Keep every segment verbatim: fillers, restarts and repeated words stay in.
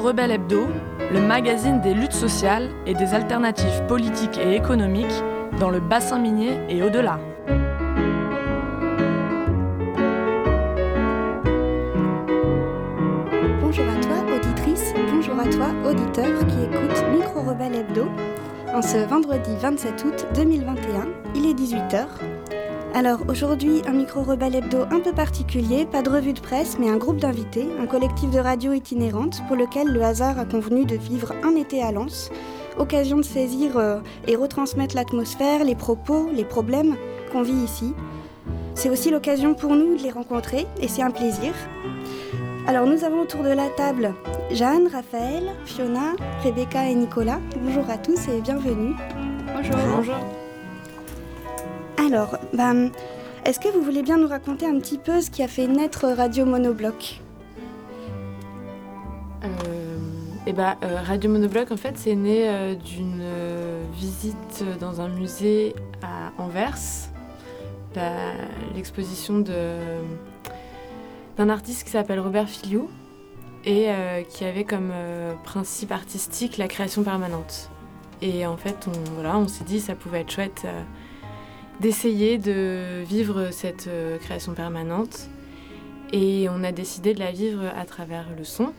Rebelle Hebdo, le magazine des luttes sociales et des alternatives politiques et économiques dans le bassin minier et au-delà. Bonjour à toi, auditrice, bonjour à toi, auditeur qui écoute Micro Rebelle Hebdo. En ce vendredi vingt-sept août deux mille vingt et un, il est dix-huit heures. Alors aujourd'hui, un Micro Rebelle Hebdo un peu particulier, pas de revue de presse, mais un groupe d'invités, un collectif de radio itinérante pour lequel le hasard a convenu de vivre un été à Lens, occasion de saisir euh, et retransmettre l'atmosphère, les propos, les problèmes qu'on vit ici. C'est aussi l'occasion pour nous de les rencontrer et c'est un plaisir. Alors nous avons autour de la table Jeanne, Raphaël, Fiona, Rebecca et Nicolas. Bonjour à tous et bienvenue. Bonjour. Bonjour. Alors, bah, est-ce que vous voulez bien nous raconter un petit peu ce qui a fait naître Radio Monobloc ? euh, et bah, euh, Radio Monobloc, en fait, c'est né euh, d'une euh, visite dans un musée à Anvers, la, l'exposition de, d'un artiste qui s'appelle Robert Filiou et euh, qui avait comme euh, principe artistique la création permanente. Et en fait, on, voilà, on s'est dit que ça pouvait être chouette euh, d'essayer de vivre cette euh, création permanente. Et on a décidé de la vivre à travers le son.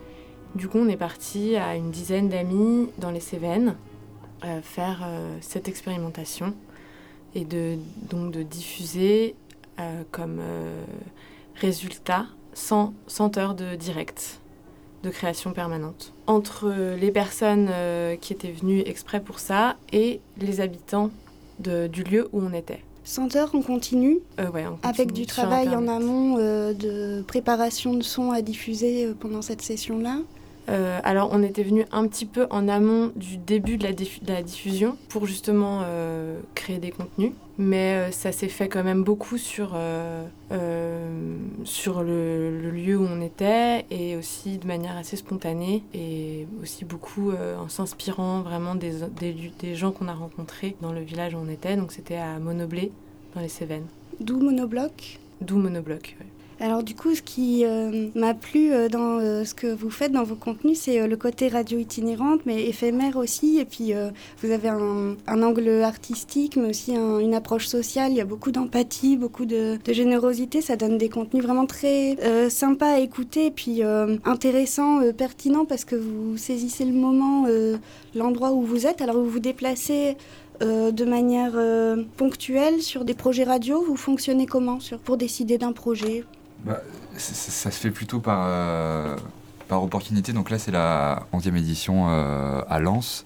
Du coup, on est parti à une dizaine d'amis dans les Cévennes euh, faire euh, cette expérimentation et de, donc de diffuser euh, comme euh, résultat cent, cent heures de direct de création permanente. Entre les personnes euh, qui étaient venues exprès pour ça et les habitants De, du lieu où on était. cent heures en continu, euh, ouais, on continue avec du travail en amont euh, de préparation de son à diffuser euh, pendant cette session-là. Euh, alors, on était venu un petit peu en amont du début de la, diffu- de la diffusion pour justement euh, créer des contenus. Mais euh, ça s'est fait quand même beaucoup sur, euh, euh, sur le, le lieu où on était et aussi de manière assez spontanée et aussi beaucoup euh, en s'inspirant vraiment des, des, des gens qu'on a rencontrés dans le village où on était. Donc c'était à Monoblé, dans les Cévennes. D'où Monobloc ? D'où Monobloc, oui. Alors du coup, ce qui euh, m'a plu euh, dans euh, ce que vous faites dans vos contenus, c'est euh, le côté radio itinérante, mais éphémère aussi. Et puis, euh, vous avez un, un angle artistique, mais aussi un, une approche sociale. Il y a beaucoup d'empathie, beaucoup de, de générosité. Ça donne des contenus vraiment très euh, sympas à écouter, et puis euh, intéressants, euh, pertinents, parce que vous saisissez le moment, euh, l'endroit où vous êtes. Alors vous vous déplacez Euh, de manière euh, ponctuelle sur des projets radio. Vous fonctionnez comment sur, pour décider d'un projet ? Bah, ça, ça se fait plutôt par, euh, par opportunité. Donc là, c'est la onzième édition euh, à Lens.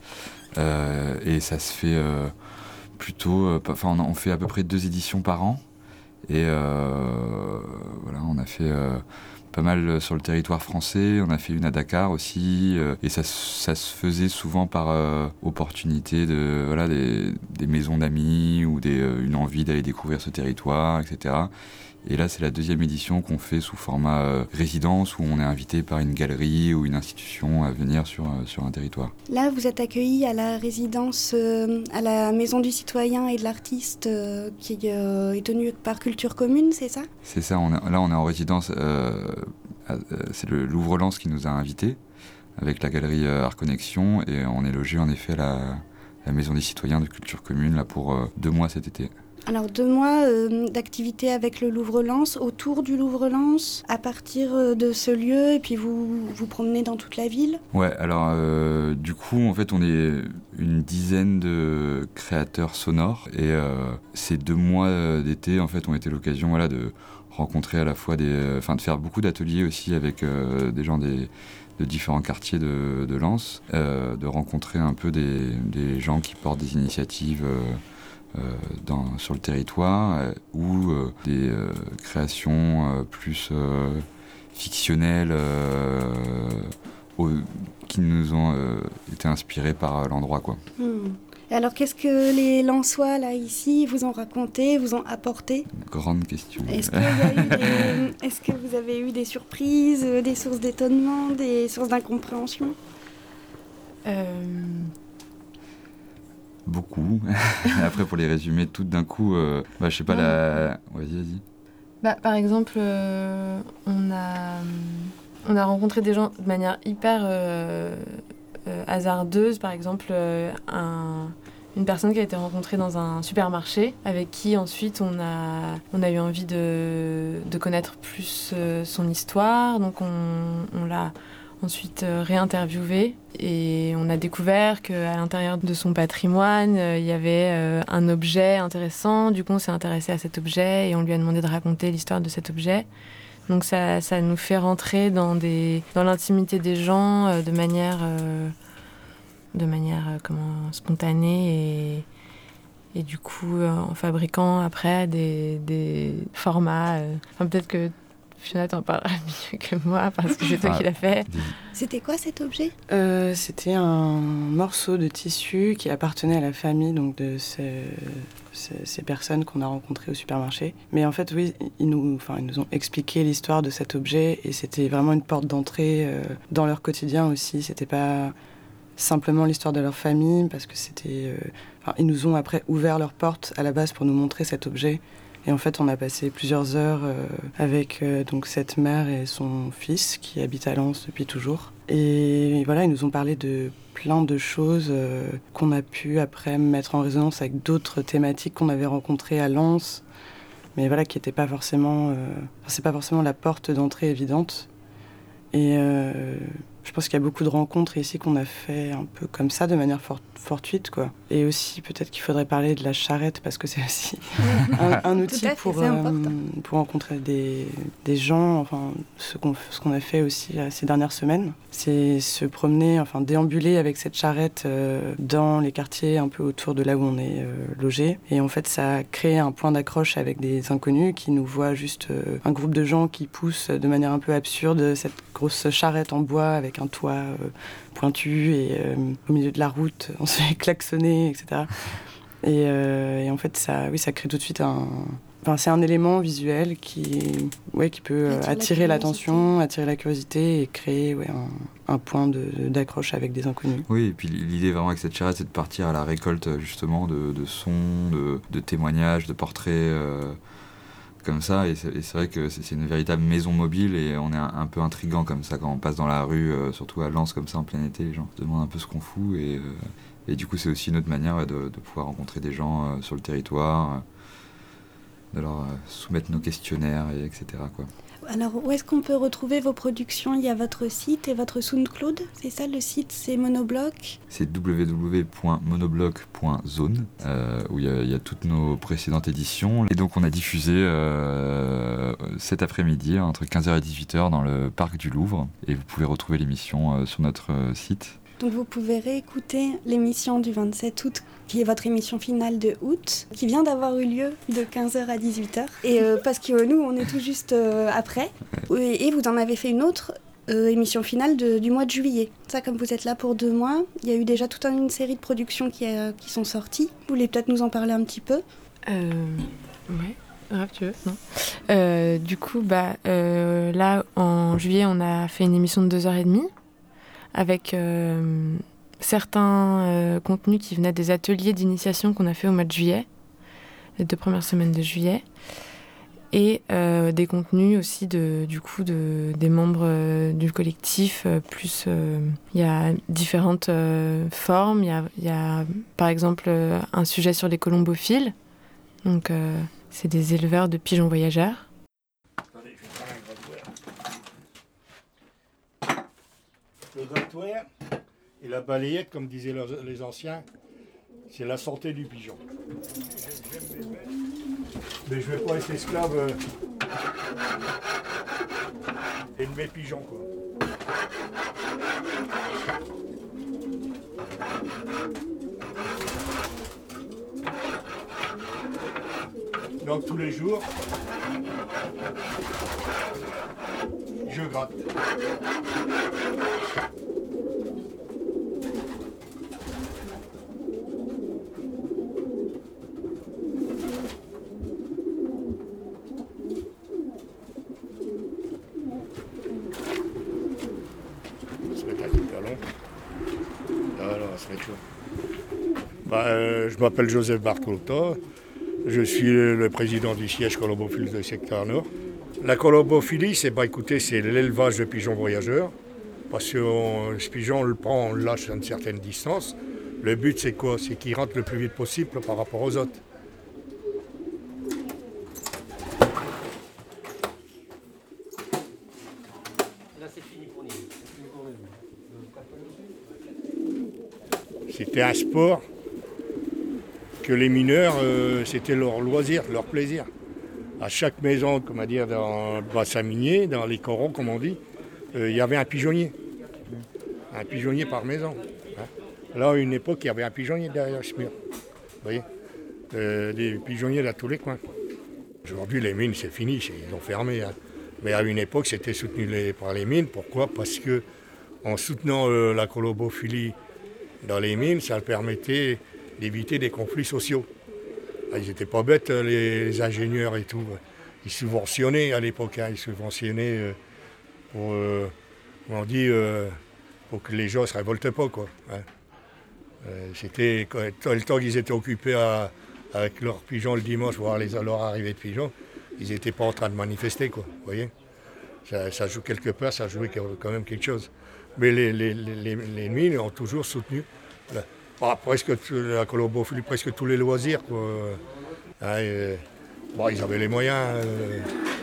Euh, et ça se fait euh, plutôt... Enfin, on, on fait à peu près deux éditions par an. Et euh, voilà, on a fait... Euh, pas mal sur le territoire français, on a fait une à Dakar aussi, euh, et ça, ça se faisait souvent par euh, opportunité de voilà des, des maisons d'amis ou des, euh, une envie d'aller découvrir ce territoire, et cetera. Et là, c'est la deuxième édition qu'on fait sous format euh, résidence, où on est invité par une galerie ou une institution à venir sur, euh, sur un territoire. Là, vous êtes accueillis à la résidence, euh, à la Maison du Citoyen et de l'Artiste, euh, qui euh, est tenue par Culture Commune, c'est ça ? C'est ça, on est, là on est en résidence, euh, à, c'est le Louvre-Lens qui nous a invités, avec la galerie euh, Art Connexion, et on est logé en effet à la, la Maison des Citoyens de Culture Commune, là pour euh, deux mois cet été. Alors deux mois euh, d'activité avec le Louvre-Lens, autour du Louvre-Lens, à partir euh, de ce lieu, et puis vous vous promenez dans toute la ville ? Ouais, alors euh, du coup, en fait, on est une dizaine de créateurs sonores, et euh, ces deux mois d'été, en fait, ont été l'occasion, voilà, de rencontrer à la fois des... Enfin, de faire beaucoup d'ateliers aussi avec euh, des gens des... de différents quartiers de, de Lens, euh, de rencontrer un peu des, des gens qui portent des initiatives... Euh, Euh, dans, sur le territoire, euh, ou euh, des euh, créations euh, plus euh, fictionnelles euh, au, qui nous ont euh, été inspirées par euh, l'endroit, quoi. Hmm. Et alors, qu'est-ce que les Lensois, là, ici, vous ont raconté, vous ont apporté ? Grande question. Est-ce, qu'il y a eu des... Est-ce que vous avez eu des surprises, des sources d'étonnement, des sources d'incompréhension ? euh... Beaucoup. Après, pour les résumer toutes d'un coup, euh, bah, je sais pas, la... Vas-y, vas-y. Bah, par exemple, euh, on a... On a rencontré des gens de manière hyper euh, euh, hasardeuse. Par exemple, euh, un, une personne qui a été rencontrée dans un supermarché, avec qui ensuite on a, on a eu envie de, de connaître plus euh, son histoire. Donc on, on l'a ensuite euh, réinterviewé et on a découvert qu'à l'intérieur de son patrimoine, euh, il y avait euh, un objet intéressant. Du coup, on s'est intéressé à cet objet et on lui a demandé de raconter l'histoire de cet objet. Donc ça, ça nous fait rentrer dans, des, dans l'intimité des gens euh, de manière, euh, de manière euh, comment, spontanée et, et du coup euh, en fabriquant après des, des formats. Euh, enfin, peut-être que Fiona t'en parlera mieux que moi parce que c'est toi ah, qui l'as fait. C'était quoi cet objet ? euh, C'était un morceau de tissu qui appartenait à la famille donc de ces, ces, ces personnes qu'on a rencontrées au supermarché. Mais en fait, oui, ils nous, enfin, ils nous ont expliqué l'histoire de cet objet et c'était vraiment une porte d'entrée euh, dans leur quotidien aussi. C'était pas simplement l'histoire de leur famille parce que c'était... Euh, enfin, ils nous ont après ouvert leur porte à la base pour nous montrer cet objet. Et en fait, on a passé plusieurs heures euh, avec euh, donc cette mère et son fils qui habitent à Lens depuis toujours. Et voilà, ils nous ont parlé de plein de choses euh, qu'on a pu après mettre en résonance avec d'autres thématiques qu'on avait rencontrées à Lens, mais voilà, qui n'étaient pas forcément, euh, enfin, c'est pas forcément la porte d'entrée évidente. Et euh, je pense qu'il y a beaucoup de rencontres ici qu'on a fait un peu comme ça, de manière for- fortuite, quoi. Et aussi, peut-être qu'il faudrait parler de la charrette, parce que c'est aussi un, un outil pour, euh, pour rencontrer des, des gens. Enfin, ce qu'on, ce qu'on a fait aussi euh, ces dernières semaines, c'est se promener, enfin déambuler avec cette charrette euh, dans les quartiers un peu autour de là où on est euh, logé. Et en fait, ça a créé un point d'accroche avec des inconnus qui nous voient juste euh, un groupe de gens qui poussent de manière un peu absurde cette grosse charrette en bois avec un toit euh, pointu et euh, au milieu de la route, on se fait klaxonner, et cetera. Et, euh, et en fait, ça, oui, ça crée tout de suite un... Enfin, c'est un élément visuel qui, ouais, qui peut euh, attirer la l'attention, attirer la curiosité et créer ouais, un, un point de, d'accroche avec des inconnus. Oui, et puis l'idée vraiment avec cette charrette, c'est de partir à la récolte justement de, de sons, de, de témoignages, de portraits... Euh... comme ça, et c'est, et c'est vrai que c'est, c'est une véritable maison mobile et on est un, un peu intriguant comme ça quand on passe dans la rue, euh, surtout à Lens comme ça en plein été, les gens se demandent un peu ce qu'on fout et, euh, et du coup c'est aussi une autre manière ouais, de, de pouvoir rencontrer des gens euh, sur le territoire, euh, de leur euh, soumettre nos questionnaires, et etc. quoi. Alors, où est-ce qu'on peut retrouver vos productions ? Il y a votre site et votre SoundCloud, c'est ça le site, c'est Monobloc ? C'est w w w point monobloc point zone, euh, où il y, y a toutes nos précédentes éditions. Et donc on a diffusé euh, cet après-midi, entre quinze heures et dix-huit heures, dans le parc du Louvre. Et vous pouvez retrouver l'émission euh, sur notre euh, site. Donc vous pouvez réécouter l'émission du vingt-sept août, qui est votre émission finale de août, qui vient d'avoir eu lieu de quinze heures à dix-huit heures. Et euh, parce que euh, nous, on est tout juste euh, après. Et, et vous en avez fait une autre euh, émission finale de, du mois de juillet. Ça, comme vous êtes là pour deux mois, il y a eu déjà toute une série de productions qui, euh, qui sont sorties. Vous voulez peut-être nous en parler un petit peu ? euh, Ouais. Grave, tu veux ? Non. Euh, du coup, bah, euh, là, en juillet, on a fait une émission de deux heures trente avec euh, certains euh, contenus qui venaient des ateliers d'initiation qu'on a fait au mois de juillet, les deux premières semaines de juillet, et euh, des contenus aussi de, du coup de, des membres euh, du collectif. Euh, plus, il euh, y a différentes euh, formes. Il y a, y a par exemple euh, un sujet sur les colombophiles. Donc, euh, c'est des éleveurs de pigeons voyageurs. Le grattoir et la balayette, comme disaient les anciens, c'est la santé du pigeon. Mais je ne vais pas être esclave euh, et de mes pigeons, quoi. Donc tous les jours, je gratte. Bah, euh, je m'appelle Joseph Bartolta, je suis le président du siège colombophile du secteur Nord. La colombophilie, c'est, bah, écoutez, c'est l'élevage de pigeons voyageurs. Parce que on, ce pigeon, on le prend, on le lâche à une certaine distance. Le but, c'est quoi? C'est qu'il rentre le plus vite possible par rapport aux autres. Là, c'est fini pour nous. C'était un sport que les mineurs, euh, c'était leur loisir, leur plaisir. À chaque maison, comment dire, dans le bassin minier, dans les corons, comme on dit, euh, il y avait un pigeonnier. Un pigeonnier par maison. Hein. Là, à une époque, il y avait un pigeonnier derrière ce mur. Vous voyez, euh, des pigeonniers dans tous les coins. Aujourd'hui, les mines, c'est fini, ils ont fermé. Hein. Mais à une époque, c'était soutenu les, par les mines. Pourquoi? Parce que en soutenant euh, la colombophilie dans les mines, ça permettait d'éviter des conflits sociaux. Ah, ils n'étaient pas bêtes, les, les ingénieurs et tout. Ils subventionnaient à l'époque, hein, ils subventionnaient euh, pour, euh, on dit, euh, pour que les gens ne se révoltent pas, quoi. Hein. Euh, c'était le temps qu'ils étaient occupés à, avec leurs pigeons le dimanche, voir les, leur arrivée de pigeons, ils n'étaient pas en train de manifester, quoi. Vous voyez, ça, ça joue quelque part, ça jouait quand même quelque chose. Mais les, les, les, les mines ont toujours soutenu la, bah, presque la colombophilie, presque tous les loisirs, quoi. Hein, et, bon, ils avaient les moyens. Euh,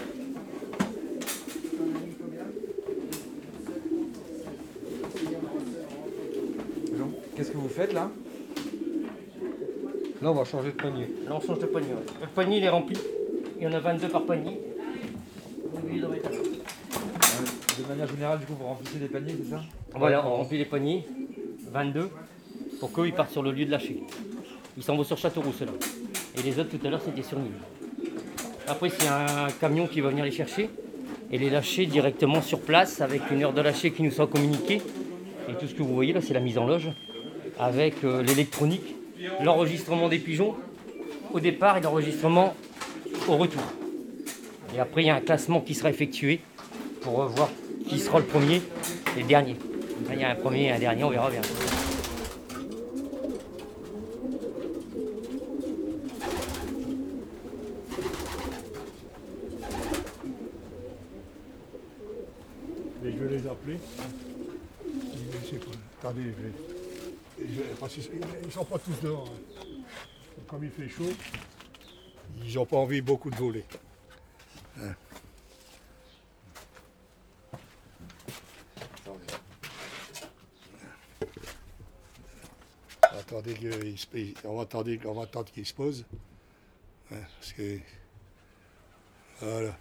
Qu'est-ce que vous faites là? Là, on va changer de panier. Là, on change de panier. Ouais. Le panier, il est rempli. Il y en a vingt-deux par panier. De manière générale, du coup, vous remplissez des paniers, c'est ça? Voilà, on remplit les paniers, vingt-deux, pour qu'eux, ils partent sur le lieu de lâcher. Ils s'en vont sur Châteauroux, ceux-là. Et les autres, tout à l'heure, c'était sur Nîmes. Après, c'est un camion qui va venir les chercher et les lâcher directement sur place avec une heure de lâcher qui nous sera communiquée. Et tout ce que vous voyez là, c'est la mise en loge avec euh, l'électronique, l'enregistrement des pigeons au départ et l'enregistrement au retour. Et après, il y a un classement qui sera effectué pour voir qui sera le premier et le dernier. Là, il y a un premier et un dernier, on verra bien. Mais je vais les appeler. Je sais pas. Attendez, je vais... Je... Parce qu'ils ne sont pas tous dehors. Hein. Comme il fait chaud, ils n'ont pas envie beaucoup de voler. Hein. Attendez qu'il se... On va attendre, on va attendre qu'il se pose. Hein, parce que... Voilà.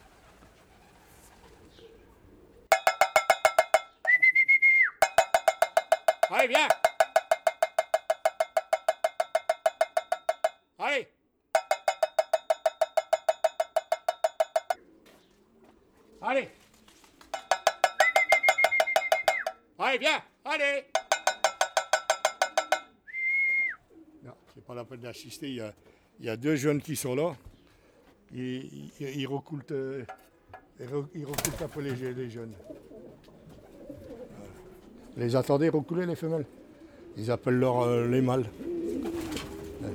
Allez, viens! Allez! Allez! Allez, viens! Allez! Non, c'est pas la peine d'assister. Il y a, il y a deux jeunes qui sont là. Ils, ils, ils recoulent, euh, ils recoulent un peu les, les jeunes. Les attendez recouler les femelles. Ils appellent leur, euh, les mâles. Ouais.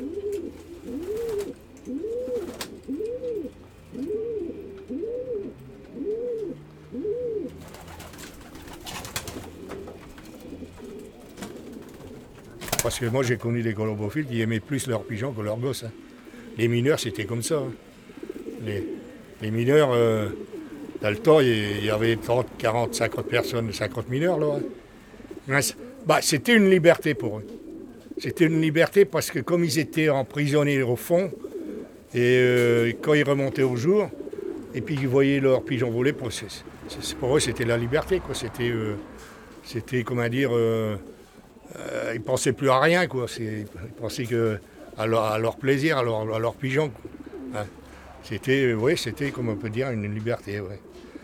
Parce que moi j'ai connu des colombophiles qui aimaient plus leurs pigeons que leurs gosses. Hein. Les mineurs c'était comme ça. Hein. Les, les mineurs, euh, dans le temps il y avait trente, quarante, cinquante personnes, cinquante mineurs là. Hein. Bah, c'était une liberté pour eux. C'était une liberté parce que comme ils étaient emprisonnés au fond, et euh, quand ils remontaient au jour, et puis ils voyaient leurs pigeons voler, pour, c'est, c'est, pour eux c'était la liberté. Quoi. C'était, euh, c'était, comment dire, euh, euh, ils ne pensaient plus à rien. Quoi. C'est, ils pensaient que, à, leur, à leur plaisir, à leurs à leur pigeons. Hein. C'était, euh, ouais, c'était, comme on peut dire, une liberté. Ouais.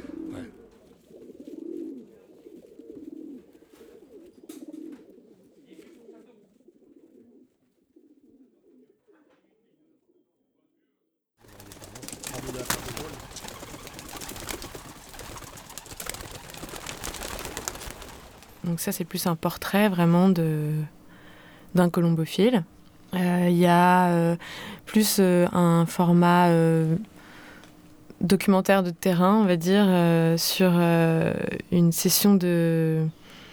Donc ça, c'est plus un portrait vraiment de, d'un colombophile. Il euh, y a euh, plus euh, un format euh, documentaire de terrain, on va dire, euh, sur euh, une session de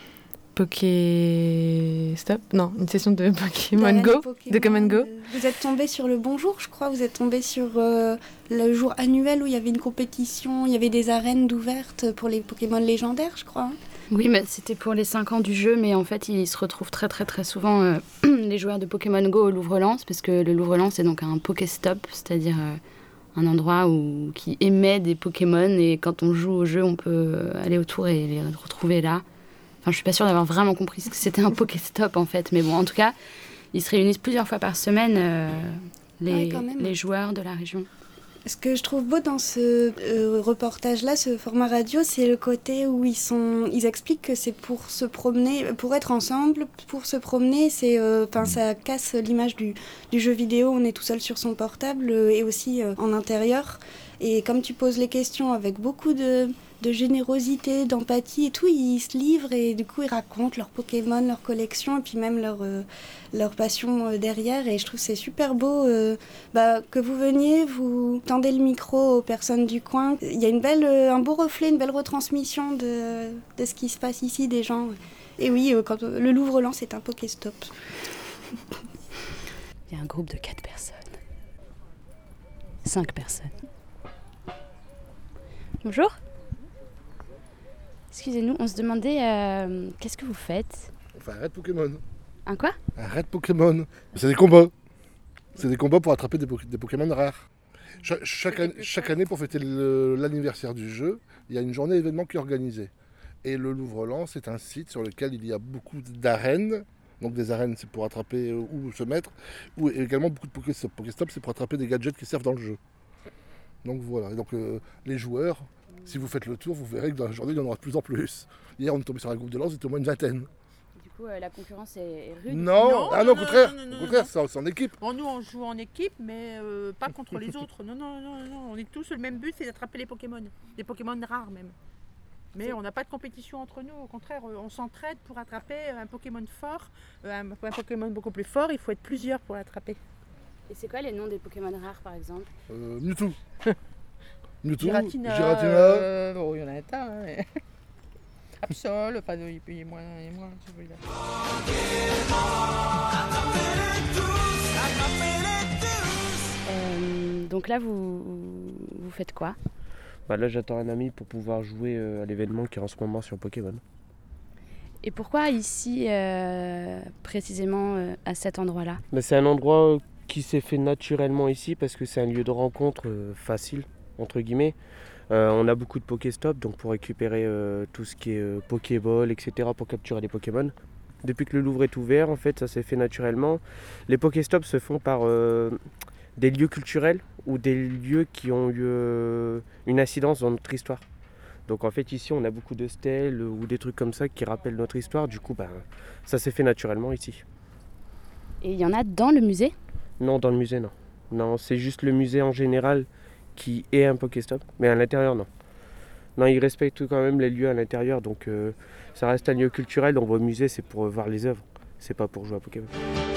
Pokéstop. Non, une session de Pokémon Go. De Pokémon Go. Vous êtes tombé sur le bon jour, je crois. Vous êtes tombé sur euh, le jour annuel où il y avait une compétition, il y avait des arènes d'ouvertes pour les Pokémon légendaires, je crois. Oui, mais c'était pour les cinq ans du jeu, mais en fait, ils se retrouvent très très très souvent, euh, les joueurs de Pokémon Go au Louvre-Lens, parce que le Louvre-Lens est donc un Pokéstop, c'est-à-dire euh, un endroit où, qui émet des Pokémon, et quand on joue au jeu, on peut aller autour et les retrouver là. Enfin, je suis pas sûre d'avoir vraiment compris ce que c'était un Pokéstop, en fait, mais bon, en tout cas, ils se réunissent plusieurs fois par semaine, euh, les, ouais, les joueurs de la région. Ce que je trouve beau dans ce euh, reportage-là, ce format radio, c'est le côté où ils sont, ils expliquent que c'est pour se promener, pour être ensemble, pour se promener. C'est, euh, enfin, ça casse l'image du, du jeu vidéo. On est tout seul sur son portable euh, et aussi euh, en intérieur. Et comme tu poses les questions avec beaucoup de, de générosité, d'empathie et tout, ils se livrent et du coup ils racontent leurs Pokémon, leur collection et puis même leur, euh, leur passion euh, derrière. Et je trouve que c'est super beau euh, bah, que vous veniez, vous tendez le micro aux personnes du coin. Il y a une belle, euh, un beau reflet, une belle retransmission de, de ce qui se passe ici, des gens. Et oui, euh, quand, euh, le Louvre-Lens est un Pokéstop. Il y a un groupe de quatre personnes. Cinq personnes. Bonjour. Excusez-nous, on se demandait euh, qu'est-ce que vous faites ? On fait un raid Pokémon. Un quoi ? Un raid Pokémon. C'est des combats. C'est des combats pour attraper des, po- des Pokémon rares. Cha- chaque, an- chaque année, pour fêter le- l'anniversaire du jeu, il y a une journée événement qui est organisée. Et le Louvre-Lens est un site sur lequel il y a beaucoup d'arènes. Donc des arènes, c'est pour attraper euh, ou se mettre. Ou également beaucoup de Pokéstop. Pokéstop, c'est pour attraper des gadgets qui servent dans le jeu. Donc voilà. Et donc euh, les joueurs, si vous faites le tour, vous verrez que dans la journée, il y en aura de plus en plus. Hier, on est tombé sur un groupe de lance, c'était au moins une vingtaine. Du coup, euh, la concurrence est, est rude. Non, Non, ah non, non, au non, contraire, non, non, au non, contraire, non. c'est en- c'est en équipe. Bon, nous, on joue en équipe, mais euh, pas contre les autres. Non, non, non, non, on est tous le même but, c'est d'attraper les Pokémon. Des Pokémon rares même. Mais on n'a pas de compétition entre nous, au contraire, euh, on s'entraide pour attraper un Pokémon fort. Euh, un, un Pokémon beaucoup plus fort, il faut être plusieurs pour l'attraper. Et c'est quoi les noms des Pokémon rares, par exemple ? Euh, Mewtwo. Mewtwo, Giratina, Giratina. euh, bon, il y en a un tas. Hein, mais... Absol, pas de, il est moins, il est moins celui-là. Euh, donc là, vous, vous faites quoi ? Bah là, j'attends un ami pour pouvoir jouer euh, à l'événement qui est en ce moment sur Pokémon. Et pourquoi ici, euh, précisément euh, à cet endroit-là ? Bah, c'est un endroit qui s'est fait naturellement ici parce que c'est un lieu de rencontre euh, facile, entre guillemets. Euh, on a beaucoup de Pokéstop, donc pour récupérer euh, tout ce qui est euh, Pokéball, et cetera, pour capturer les Pokémon. Depuis que le Louvre est ouvert, en fait, ça s'est fait naturellement. Les Pokéstops se font par euh, des lieux culturels ou des lieux qui ont eu euh, une incidence dans notre histoire. Donc en fait, ici, on a beaucoup de stèles ou des trucs comme ça qui rappellent notre histoire. Du coup, ben, ça s'est fait naturellement ici. Et il y en a dans le musée ? Non, dans le musée, non. Non, c'est juste le musée en général qui est un Pokéstop, mais à l'intérieur, non. Non, ils respectent quand même les lieux à l'intérieur, donc euh, ça reste un lieu culturel. On va au musée, c'est pour voir les œuvres, c'est pas pour jouer à Pokémon.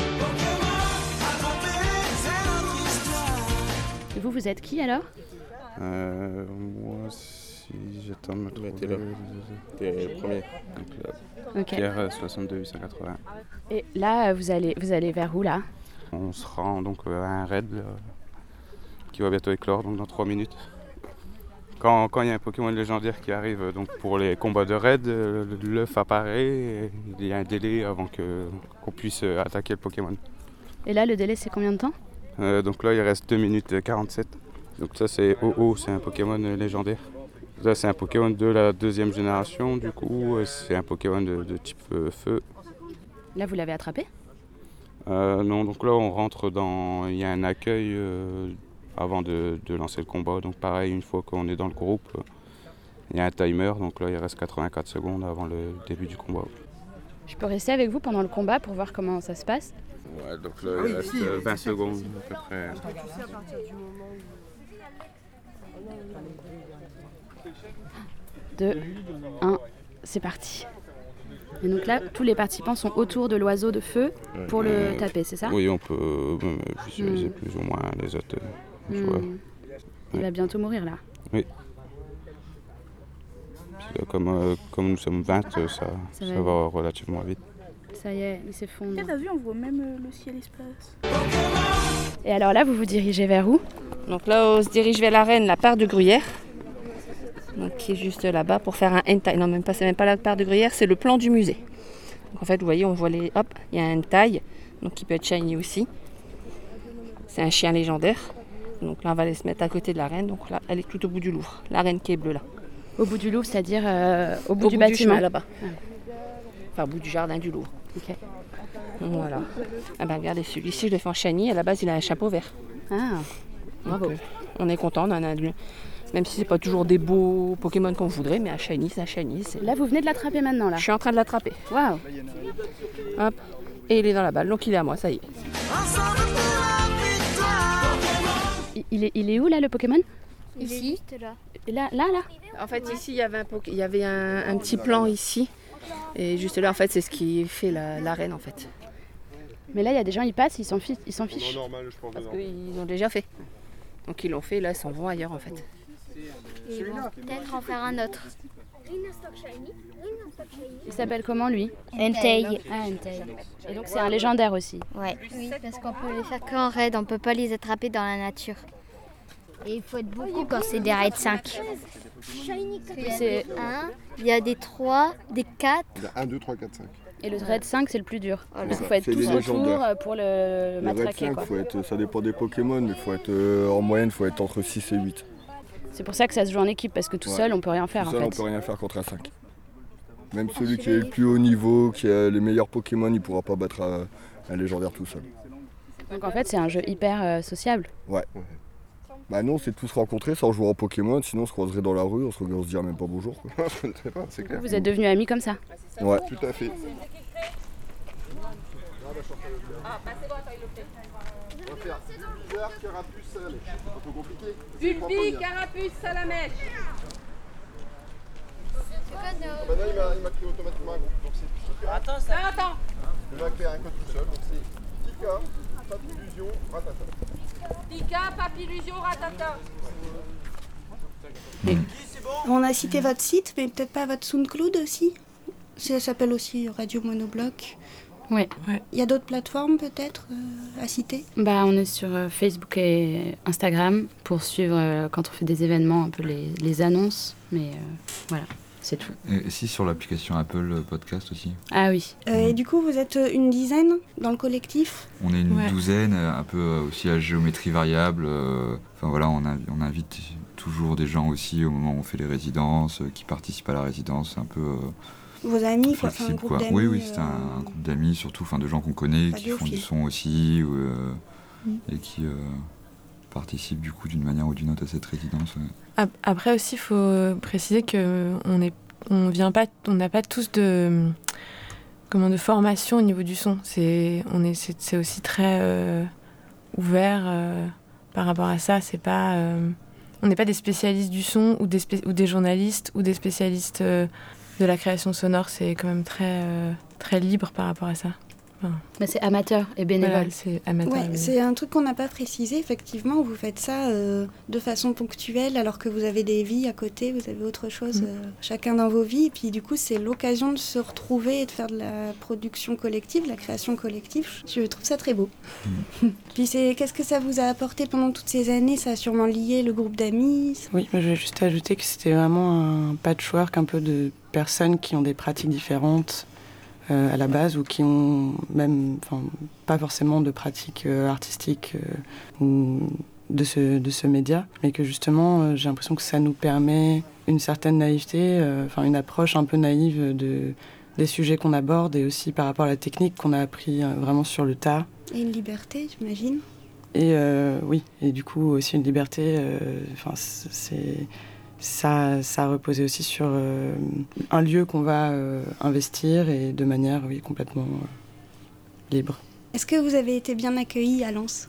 Et vous, vous êtes qui alors ? euh, Moi, si j'attends de me trouver... T'es là. T'es le premier. Donc, là, Ok. Pierre, soixante-deux huit cent quatre-vingts. Et là, vous allez, vous allez vers où là ? On se rend donc à un raid là, qui va bientôt éclore, donc dans trois minutes. Quand quand il y a un Pokémon légendaire qui arrive donc pour les combats de raid, euh, l'œuf apparaît et il y a un délai avant que, qu'on puisse attaquer le Pokémon. Et là, le délai, c'est combien de temps ? Euh, donc là, il reste deux minutes quarante-sept. Donc ça, c'est O-O, c'est un Pokémon légendaire. Ça, c'est un Pokémon de la deuxième génération, du coup, c'est un Pokémon de, de type euh, feu. Là, vous l'avez attrapé ? Euh, non, donc là, on rentre dans... Il y a un accueil euh, avant de, de lancer le combat. Donc pareil, une fois qu'on est dans le groupe, euh, il y a un timer. Donc là, il reste quatre-vingt-quatre secondes avant le début du combat. Je peux rester avec vous pendant le combat pour voir comment ça se passe ? Ouais, donc là, il reste euh, vingt secondes à peu près. deux, un, c'est parti. Et donc là, tous les participants sont autour de l'oiseau de feu pour Euh, le taper, c'est ça ? Oui, on peut euh, visualiser Mm. plus ou moins les autres euh, Hmm. joueurs. Il va bientôt mourir là. Oui. Comme, euh, comme nous sommes vingt, ça, ça, ça va, va relativement vite. Ça y est, il s'effondre. T'as vu, on voit même euh, le ciel espace. Et alors là, vous vous dirigez vers où? Donc là, on se dirige vers l'arène, la part de Gruyère, donc qui est juste là-bas pour faire un hentai. Non, même pas, c'est même pas la part de Gruyère, c'est le plan du musée. Donc en fait, vous voyez, on voit les, hop, il y a un hentai, donc qui peut être shiny aussi. C'est un chien légendaire. Donc là, on va aller se mettre à côté de la reine. Donc là, elle est tout au bout du Louvre, la reine qui est bleue là. Au bout du Louvre, c'est-à-dire euh, au bout au du bout bâtiment du chemin, là-bas. Ah. Enfin, au bout du jardin du Louvre. Ok. Voilà. Ah ben regardez, celui-ci, je l'ai fait en shiny. À la base, il a un chapeau vert. Ah, bravo. Donc, euh, on est content. On en a, même si c'est pas toujours des beaux Pokémon qu'on voudrait, mais un shiny, c'est un shiny. C'est... Là, vous venez de l'attraper maintenant, là. Je suis en train de l'attraper. Waouh. Hop. Et il est dans la balle, donc il est à moi, ça y est. Il est, il est où là le Pokémon? Ici. Là, là, là. En fait, ici, il y avait un, il y avait un, un petit plan ici. Et juste là, en fait, c'est ce qui fait la, l'arène, en fait. Mais là, il y a des gens, ils passent, ils s'en fichent. Ils s'en fichent. Parce qu'ils ont déjà fait. Donc, ils l'ont fait, là, ils s'en vont ailleurs, en fait. Et ils vont peut-être en faire un autre. Il s'appelle comment, lui? Entei. Ah, Entei. Et donc, c'est un légendaire aussi. Ouais. Oui, parce qu'on peut les faire qu'en raid, on peut pas les attraper dans la nature. Et il faut être beaucoup quand c'est des raids cinq. C'est un, il y a des trois, des quatre. Il y a un, deux, trois, quatre, cinq. Et le raid cinq, c'est le plus dur. Voilà. Il faut être C'est tous les autour légendaires. pour le, le matraquer. cinq, Quoi. faut être, ça dépend des Pokémon, mais faut être, euh, en moyenne, il faut être entre six et huit. C'est pour ça que ça se joue en équipe, parce que tout Ouais. seul, on peut rien faire. Tout en seul, fait. on peut rien faire contre un cinq. Même celui qui est le plus haut niveau, qui a les meilleurs Pokémon, il pourra pas battre un, un légendaire tout seul. Donc en fait, c'est un jeu hyper euh, sociable. Ouais. Bah non, c'est tous rencontrer sans jouer en Pokémon, sinon on se croiserait dans la rue, on se, on se dirait même pas bonjour. Quoi. C'est clair. Vous êtes devenus amis comme ça? Ouais, tout à fait. On va faire bizarre, carapuce, salamèche. Un peu compliqué. Bulbi, carapuce, salamèche. Ah bah là, il m'a, il m'a créé automatiquement un groupe. Donc c'est Attends, ça. Attends. Il m'a créé un code tout seul. Donc c'est Pika, Papillusion, Ratata. Pika, Papillusion, Ratata. On a cité votre site, mais peut-être pas votre SoundCloud aussi. Ça s'appelle aussi Radio Monobloc. Ouais. Il y a d'autres plateformes peut-être euh, à citer? Bah, on est sur euh, Facebook et Instagram pour suivre euh, quand on fait des événements un peu les, les annonces. Mais euh, voilà, c'est tout. Et si sur l'application Apple Podcast aussi. Ah oui. Euh, et du coup, vous êtes une dizaine dans le collectif? On est une Ouais. douzaine, un peu euh, aussi à géométrie variable. euh, Enfin voilà, on, a, on invite toujours des gens aussi au moment où on fait les résidences, euh, qui participent à la résidence, un peu... euh, Vos amis, quoi, enfin, un flexible, groupe quoi. d'amis. Oui, oui, c'est euh, un, un groupe d'amis, surtout enfin, de gens qu'on connaît, qui font du son aussi, ou, euh, Mm. et qui euh, participent du coup d'une manière ou d'une autre à cette résidence. Ouais. Ap- Après aussi, il faut préciser qu'on est, on vient pas, on n'a pas tous de, comment, de formation au niveau du son. C'est, on est, c'est, c'est aussi très euh, ouvert euh, par rapport à ça. C'est pas, euh, on n'est pas des spécialistes du son ou des, spé- ou des journalistes ou des spécialistes euh, de la création sonore. C'est quand même très, euh, très libre par rapport à ça. Enfin, Mais c'est amateur et bénévole. voilà, c'est amateur. Ouais, c'est un truc qu'on n'a pas précisé. Effectivement, vous faites ça euh, de façon ponctuelle, alors que vous avez des vies à côté, vous avez autre chose, Mm. euh, chacun dans vos vies. Et puis du coup, c'est l'occasion de se retrouver et de faire de la production collective, de la création collective. Je trouve ça très beau. Puis c'est, qu'est-ce que ça vous a apporté pendant toutes ces années? Ça a sûrement lié le groupe d'amis. Oui, mais je vais juste ajouter que c'était vraiment un patchwork un peu de personnes qui ont des pratiques différentes euh, à la base ou qui ont même, enfin, pas forcément de pratiques euh, artistiques euh, ou de ce, de ce média, mais que justement, euh, j'ai l'impression que ça nous permet une certaine naïveté, euh, enfin une approche un peu naïve de, des sujets qu'on aborde et aussi par rapport à la technique qu'on a appris euh, vraiment sur le tas. Et une liberté, j'imagine. Et euh, oui, et du coup aussi une liberté. Enfin, euh, c'est ça, ça a reposé aussi sur euh, un lieu qu'on va euh, investir et de manière, oui, complètement euh, libre. Est-ce que vous avez été bien accueillis à Lens?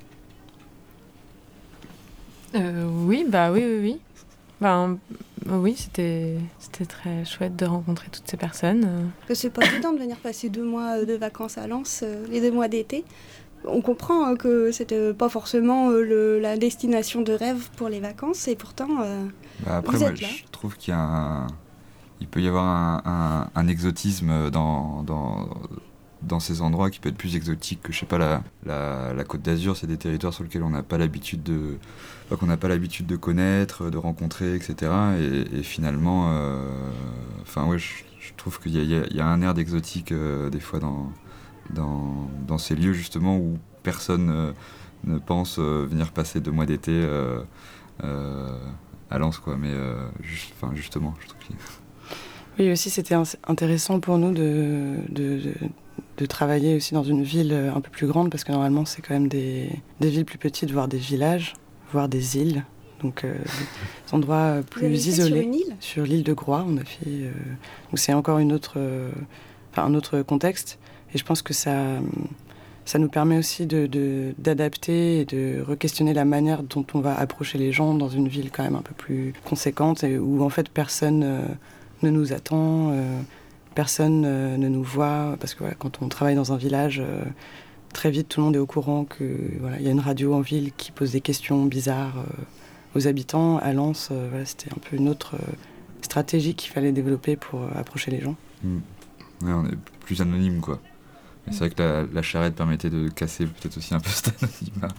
Euh, oui, bah oui, oui, oui. Ben, oui, c'était, c'était très chouette de rencontrer toutes ces personnes. Parce que c'est pas évident de venir passer deux mois de vacances à Lens, euh, les deux mois d'été. On comprend que c'était pas forcément le, la destination de rêve pour les vacances, et pourtant, euh, bah après, vous moi, êtes là. je trouve qu'il y a un, il peut y avoir un, un, un exotisme dans, dans, dans ces endroits qui peut être plus exotique que, je sais pas, la, la, la Côte d'Azur. C'est des territoires sur lesquels on n'a pas l'habitude de, enfin, qu'on n'a pas l'habitude de connaître, de rencontrer, et cetera. Et, et finalement, euh, enfin ouais, je, je trouve qu'il y a, il y a, il y a un air d'exotique euh, des fois dans Dans, dans ces lieux justement où personne euh, ne pense euh, venir passer deux mois d'été euh, euh, à Lens, quoi. Mais euh, juste, justement, je trouve que... Oui, aussi c'était intéressant pour nous de, de, de, de travailler aussi dans une ville un peu plus grande, parce que normalement c'est quand même des, des villes plus petites, voire des villages, voire des îles. Donc euh, des endroits plus isolés. Sur une île ? Sur l'île de Groix, on a fait... Euh, donc c'est encore une autre, euh, enfin, un autre contexte. Et je pense que ça, ça nous permet aussi de, de, d'adapter et de re-questionner la manière dont on va approcher les gens dans une ville quand même un peu plus conséquente, et où en fait personne euh, ne nous attend, euh, personne euh, ne nous voit. Parce que voilà, quand on travaille dans un village, euh, très vite tout le monde est au courant qu'il voilà, y a une radio en ville qui pose des questions bizarres euh, aux habitants. À Lens, euh, voilà, c'était un peu une autre euh, stratégie qu'il fallait développer pour euh, approcher les gens. Mmh. Ouais, on est plus anonyme, quoi. Mais c'est vrai que la, la charrette permettait de casser peut-être aussi un peu cet anonymat.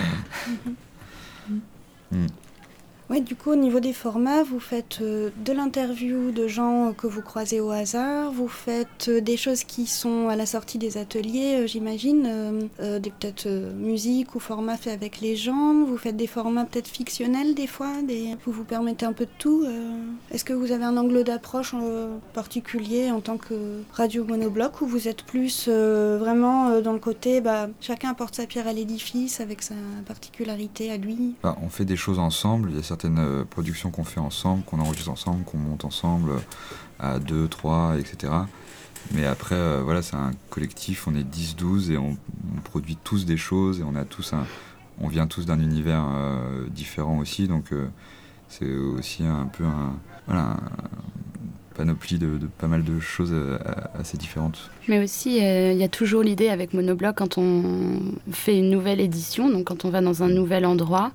mm. Ouais, du coup, au niveau des formats, vous faites euh, de l'interview de gens que vous croisez au hasard, vous faites euh, des choses qui sont à la sortie des ateliers, euh, j'imagine, euh, euh, des peut-être euh, musique ou formats faits avec les gens, vous faites des formats peut-être fictionnels des fois, des... vous vous permettez un peu de tout. Euh... Est-ce que vous avez un angle d'approche euh, particulier en tant que radio monobloc, ou vous êtes plus euh, vraiment euh, dans le côté, bah, chacun apporte sa pierre à l'édifice avec sa particularité à lui? Bah, on fait des choses ensemble, il y a certaines productions qu'on fait ensemble, qu'on enregistre ensemble, qu'on monte ensemble à deux, trois, et cetera. Mais après, euh, voilà, c'est un collectif, on est dix douze et on, on produit tous des choses, et on a tous un, on vient tous d'un univers euh, différent aussi, donc euh, c'est aussi un peu un, voilà, un panoplie de, de pas mal de choses euh, assez différentes. Mais aussi, il euh, y a toujours l'idée avec Monobloc, quand on fait une nouvelle édition, donc quand on va dans un nouvel endroit,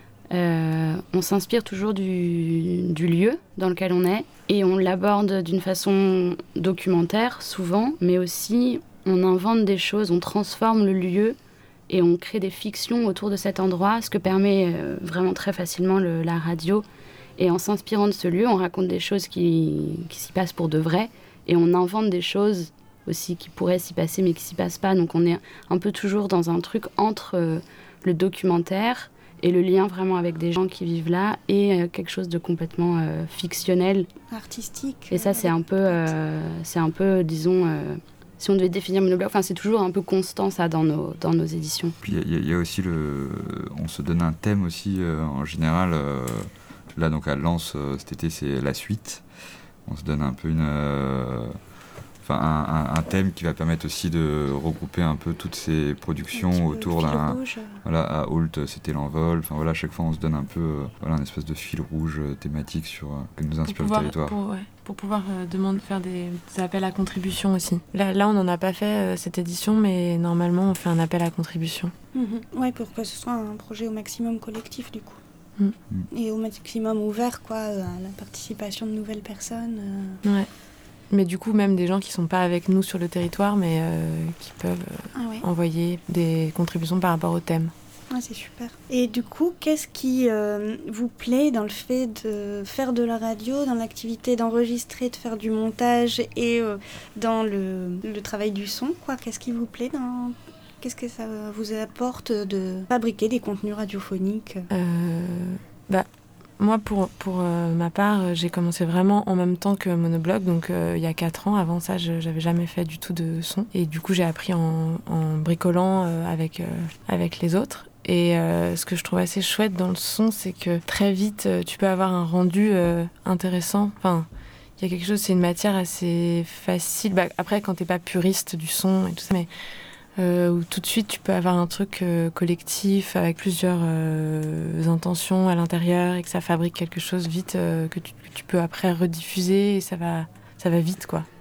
Euh, on s'inspire toujours du, du lieu dans lequel on est, et on l'aborde d'une façon documentaire souvent, mais aussi on invente des choses, on transforme le lieu et on crée des fictions autour de cet endroit, ce que permet euh, vraiment très facilement le, la radio. Et en s'inspirant de ce lieu, on raconte des choses qui, qui s'y passent pour de vrai, et on invente des choses aussi qui pourraient s'y passer mais qui s'y passent pas. Donc on est un peu toujours dans un truc entre euh, le documentaire et le lien vraiment avec des gens qui vivent là, et euh, quelque chose de complètement euh, fictionnel. Artistique. Et ça, c'est un peu, euh, c'est un peu, disons, euh, si on devait définir Monobloc, enfin, c'est toujours un peu constant, ça, dans nos, dans nos éditions. Puis il y, y a aussi le... On se donne un thème aussi, euh, en général. Euh, là, donc à Lens, euh, cet été, c'est la suite. On se donne un peu une... Euh, Un, un, un thème qui va permettre aussi de regrouper un peu toutes ces productions autour d'un... Voilà, à Holt, c'était l'envol. Enfin voilà, à chaque fois on se donne un peu euh, voilà, un espèce de fil rouge euh, thématique sur, euh, que nous inspire pouvoir, le territoire. Pour, ouais, pour pouvoir euh, demander, faire des, des appels à contribution aussi. Là, là on n'en a pas fait euh, cette édition, mais normalement on fait un appel à contribution. Mm-hmm. Oui, pour que ce soit un projet au maximum collectif du coup. Mm. Et au maximum ouvert, quoi, à la participation de nouvelles personnes. Euh... Ouais. Mais du coup, même des gens qui ne sont pas avec nous sur le territoire, mais euh, qui peuvent euh, ah ouais. envoyer des contributions par rapport au thème. Ah, c'est super. Et du coup, qu'est-ce qui euh, vous plaît dans le fait de faire de la radio, dans l'activité d'enregistrer, de faire du montage, et euh, dans le, le travail du son, quoi? Qu'est-ce qui vous plaît dans... Qu'est-ce que ça vous apporte de fabriquer des contenus radiophoniques? euh, bah... Moi, pour, pour euh, ma part, j'ai commencé vraiment en même temps que Monobloc, donc euh, il y a quatre ans. Avant ça, je n'avais jamais fait du tout de son. Et du coup, j'ai appris en, en bricolant euh, avec, euh, avec les autres. Et euh, ce que je trouve assez chouette dans le son, c'est que très vite, euh, tu peux avoir un rendu euh, intéressant. Enfin, il y a quelque chose, c'est une matière assez facile. Bah, après, quand tu n'es pas puriste du son et tout ça, mais... Euh, où tout de suite tu peux avoir un truc euh, collectif avec plusieurs euh, intentions à l'intérieur, et que ça fabrique quelque chose vite euh, que, tu, que tu peux après rediffuser, et ça va, ça va vite quoi. Enfin,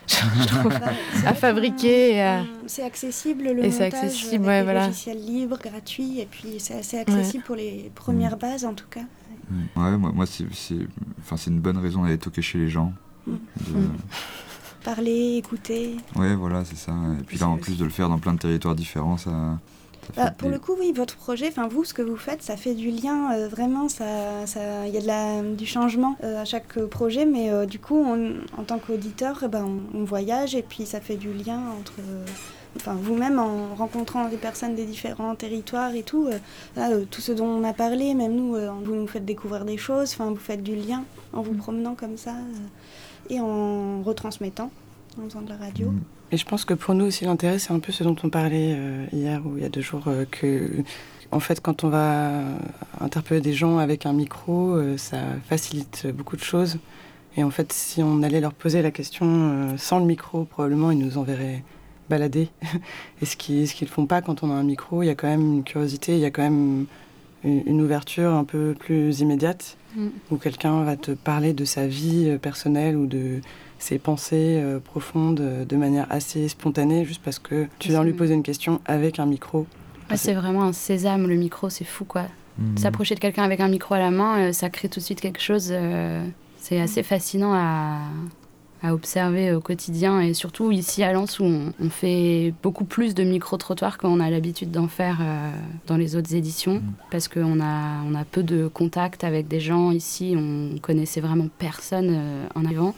je trouve, à fabriquer. Et à... C'est accessible le et montage c'est accessible, avec ouais, des voilà. logiciels libres, gratuits, et puis c'est assez accessible ouais. pour les premières mmh. bases en tout cas. Ouais, moi, moi c'est, c'est, enfin, c'est une bonne raison d'aller toquer chez les gens. Mmh. De... Mmh. Parler, écouter. Ouais, voilà, c'est ça. Et puis là, en plus de le faire dans plein de territoires différents, ça... Bah, pour le coup, oui, votre projet, enfin vous, ce que vous faites, ça fait du lien, euh, vraiment, ça, ça, y a de la, du changement euh, à chaque projet, mais euh, du coup, on, en tant qu'auditeur, eh ben, on, on voyage et puis ça fait du lien entre, euh, enfin vous-même en rencontrant des personnes des différents territoires et tout, euh, là, euh, tout ce dont on a parlé, même nous, euh, vous nous faites découvrir des choses, enfin vous faites du lien en vous promenant comme ça euh, et en retransmettant, en faisant de la radio. Mmh. Et je pense que pour nous aussi, l'intérêt, c'est un peu ce dont on parlait euh, hier ou il y a deux jours, euh, que, en fait, quand on va interpeller des gens avec un micro, euh, ça facilite beaucoup de choses. Et en fait, si on allait leur poser la question euh, sans le micro, probablement, ils nous enverraient balader. Et ce qu'ils ce qu'ils font pas quand on a un micro, il y a quand même une curiosité, il y a quand même une, une ouverture un peu plus immédiate, mm. où quelqu'un va te parler de sa vie personnelle ou de... ses pensées euh, profondes euh, de manière assez spontanée, juste parce que tu viens lui poser une question avec un micro. Ouais, c'est vraiment un sésame, le micro, c'est fou, quoi. Mmh. S'approcher de quelqu'un avec un micro à la main, euh, ça crée tout de suite quelque chose. Euh, c'est assez fascinant à, à observer au quotidien, et surtout ici à Lens, où on, on fait beaucoup plus de micro-trottoirs qu'on a l'habitude d'en faire euh, dans les autres éditions, mmh. parce qu'on a, on a peu de contact avec des gens ici, on connaissait vraiment personne euh, en arrivant,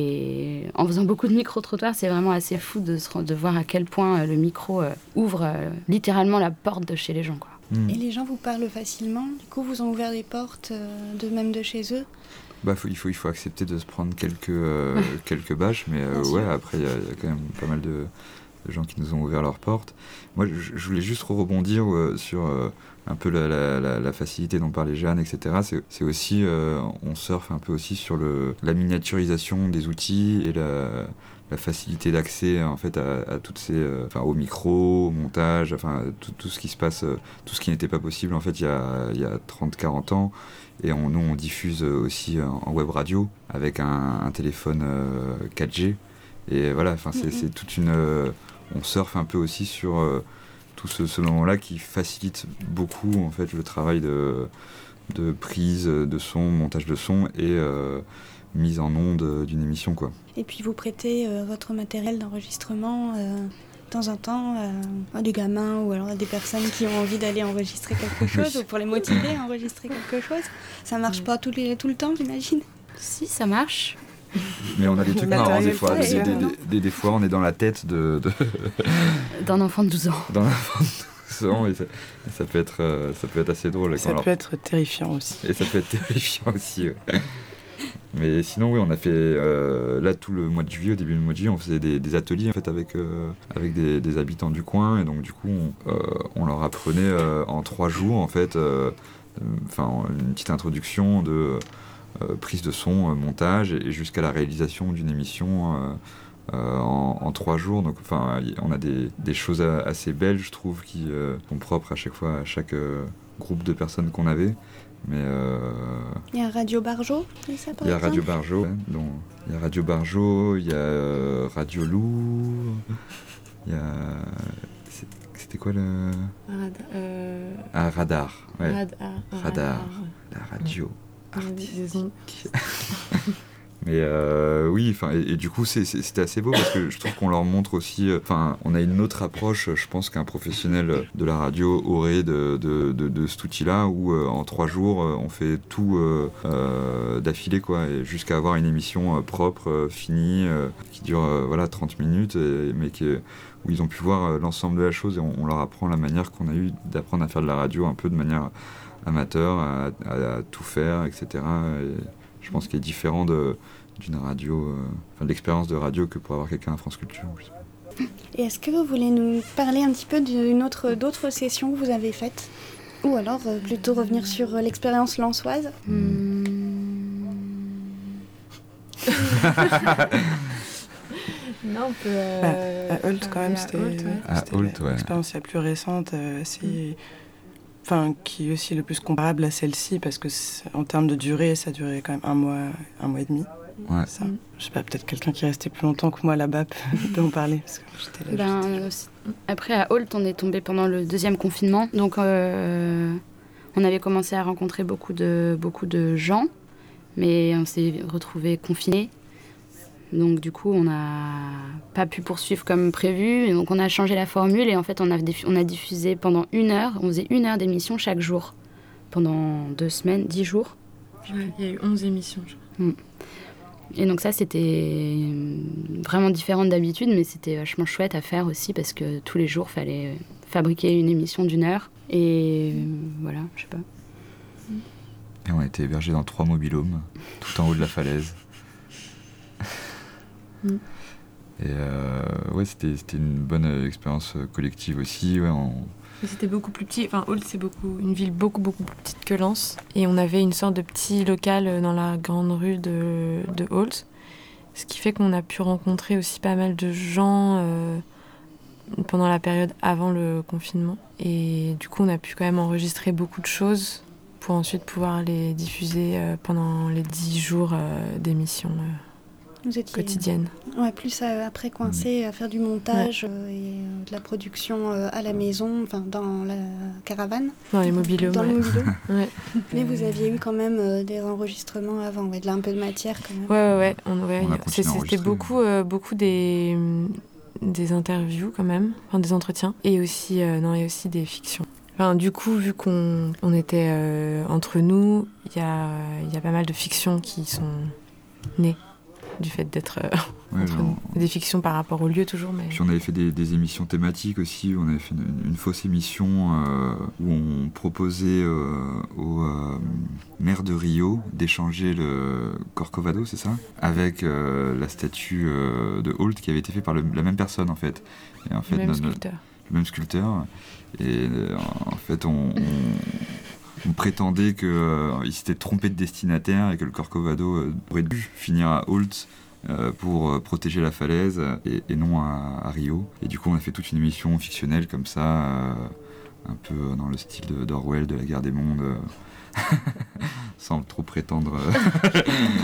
et en faisant beaucoup de micro-trottoirs, c'est vraiment assez fou de, se, de voir à quel point euh, le micro euh, ouvre euh, littéralement la porte de chez les gens, quoi. Mmh. Et les gens vous parlent facilement, du coup vous ont ouvert les portes euh, de même de chez eux? Bah, faut, il, faut, il faut accepter de se prendre quelques, euh, quelques bâches, mais euh, ouais, après, il y, y a quand même pas mal de, de gens qui nous ont ouvert leurs portes. Moi, je, je voulais juste rebondir euh, sur euh, un peu la, la, la, la facilité dont parlait Jeanne, et cetera. C'est, c'est aussi, euh, on surfe un peu aussi sur le, la miniaturisation des outils et la, la facilité d'accès en fait, à, à toutes ces, euh, enfin, au micro, au montage, enfin, tout, tout ce qui se passe, euh, tout ce qui n'était pas possible en fait, il y a, il y a trente à quarante ans. Et on, nous, on diffuse aussi en web radio avec un, un téléphone euh, quatre G. Et voilà, c'est, c'est toute une... Euh, on surfe un peu aussi sur euh, tout ce, ce moment-là qui facilite beaucoup en fait, le travail de, de prise de son, montage de son et euh, mise en onde d'une émission, quoi. Et puis vous prêtez euh, votre matériel d'enregistrement euh... de temps en temps euh, à des gamins ou alors à des personnes qui ont envie d'aller enregistrer quelque chose ou pour les motiver à enregistrer quelque chose. Ça marche pas tout, les, tout le temps, j'imagine. Si, ça marche. Mais on a des trucs marrants des fois. Des, des, des, des, des fois, on est dans la tête de... de... d'un enfant de douze ans. D'un enfant de douze ans, et ça, ça, peut être, euh, ça peut être assez drôle. Ça peut alors... être terrifiant aussi. Et ça peut être terrifiant aussi, ouais. Mais sinon, oui, on a fait, euh, là, tout le mois de juillet, au début du mois de juillet, on faisait des, des ateliers en fait, avec, euh, avec des, des habitants du coin. Et donc, du coup, on, euh, on leur apprenait euh, en trois jours, en fait, euh, euh, une petite introduction de euh, prise de son, euh, montage, et jusqu'à la réalisation d'une émission euh, euh, en, en trois jours. Donc, enfin, on a des, des choses assez belles, je trouve, qui euh, sont propres à chaque fois, à chaque euh, groupe de personnes qu'on avait. Mais euh... il y a Radio Barjo, c'est ça, par il y a exemple Radio Barjo, ouais, donc, il y a Radio Barjo, il y a euh, Radio Loup, il y a c'est, c'était quoi le Rad, euh... ah Radar, ouais. Radar, Radar, Radar, la radio ouais. artistique. Mais euh, oui, enfin, et, et du coup, c'est, c'est, c'était assez beau parce que je trouve qu'on leur montre aussi. Enfin, euh, on a une autre approche, je pense, qu'un professionnel de la radio aurait de, de, de, de cet outil-là, où euh, en trois jours, euh, on fait tout euh, euh, d'affilée, quoi, et jusqu'à avoir une émission euh, propre, euh, finie, euh, qui dure euh, voilà trente minutes, et, mais qui est, où ils ont pu voir euh, l'ensemble de la chose, et on, on leur apprend la manière qu'on a eu d'apprendre à faire de la radio, un peu de manière amateur, à, à, à tout faire, et cetera. Et, je pense qu'il est différent de, d'une radio, euh, enfin, de l'expérience de radio que pour avoir quelqu'un à France Culture. Et est-ce que vous voulez nous parler un petit peu d'une autre, d'autres sessions que vous avez faites? Ou alors euh, plutôt revenir sur euh, l'expérience lensoise? mmh. Non, on peut... Euh, bah, à Holt, quand même, c'était, Holt, ouais. c'était Holt, ouais. l'expérience la plus récente, euh, assez... Enfin, qui est aussi le plus comparable à celle-ci, parce que en termes de durée, ça durait quand même un mois, un mois et demi. Ouais. Ça. Je sais pas, peut-être quelqu'un qui est resté plus longtemps que moi là-bas peut, peut en parler. Parce que j'étais là, Ben, j'étais euh, c- après, à Holt, on est tombé pendant le deuxième confinement. Donc, euh, on avait commencé à rencontrer beaucoup de, beaucoup de gens, mais on s'est retrouvés confinés. Donc, du coup, on n'a pas pu poursuivre comme prévu. Et donc, on a changé la formule et en fait, on a, diffu- on a diffusé pendant une heure. On faisait une heure d'émission chaque jour. Pendant deux semaines, dix jours. Ouais, il y a eu onze émissions, je crois. Mm. Et donc ça, c'était vraiment différent d'habitude, mais c'était vachement chouette à faire aussi parce que tous les jours, il fallait fabriquer une émission d'une heure. Et voilà, je sais pas. Et on a été hébergés dans trois mobil-homes, tout en haut de la falaise. Mm. Et euh, ouais, c'était, c'était une bonne euh, expérience euh, collective aussi. Ouais, on... Mais c'était beaucoup plus petit. Enfin, Holt, c'est beaucoup, une ville beaucoup, beaucoup plus petite que Lens. Et on avait une sorte de petit local dans la grande rue de, de Holt. Ce qui fait qu'on a pu rencontrer aussi pas mal de gens euh, pendant la période avant le confinement. Et du coup, on a pu quand même enregistrer beaucoup de choses pour ensuite pouvoir les diffuser euh, pendant les dix jours euh, d'émission euh, Vous étiez, quotidienne. Ouais, plus euh, après coincé à faire du montage euh, et euh, de la production euh, à la maison, enfin dans la caravane. Dans les mobil-homes. Dans ouais. le mobile-home. Ouais. Mais vous aviez eu quand même euh, des enregistrements avant, ouais, de là un peu de matière quand même. Ouais, ouais, ouais. On, ouais, On a y a- continué c'est- à c'était enregistrer. beaucoup, euh, beaucoup des, des interviews quand même, enfin des entretiens, et aussi, euh, non, et aussi des fictions. Enfin, du coup, vu qu'on on était euh, entre nous, il y a, y a pas mal de fictions qui sont nées du fait d'être euh, Ouais, entre genre- nous. Des fictions par rapport au lieu toujours, mais... Puis on avait fait des, des émissions thématiques aussi. On avait fait une, une fausse émission euh, où on proposait euh, au euh, maire de Rio d'échanger le Corcovado, c'est ça, avec euh, la statue euh, de Holt qui avait été faite par le- la même personne en fait. Et en fait, Le même notre- sculpteur. le même sculpteur. Et euh, en fait, on, on, on prétendait qu'il euh, s'était trompé de destinataire et que le Corcovado euh, aurait dû finir à Holt euh, pour euh, protéger la falaise et, et non à, à Rio. Et du coup, on a fait toute une émission fictionnelle comme ça, euh, un peu dans le style de, d'Orwell, de la guerre des mondes. euh, sans trop prétendre. euh,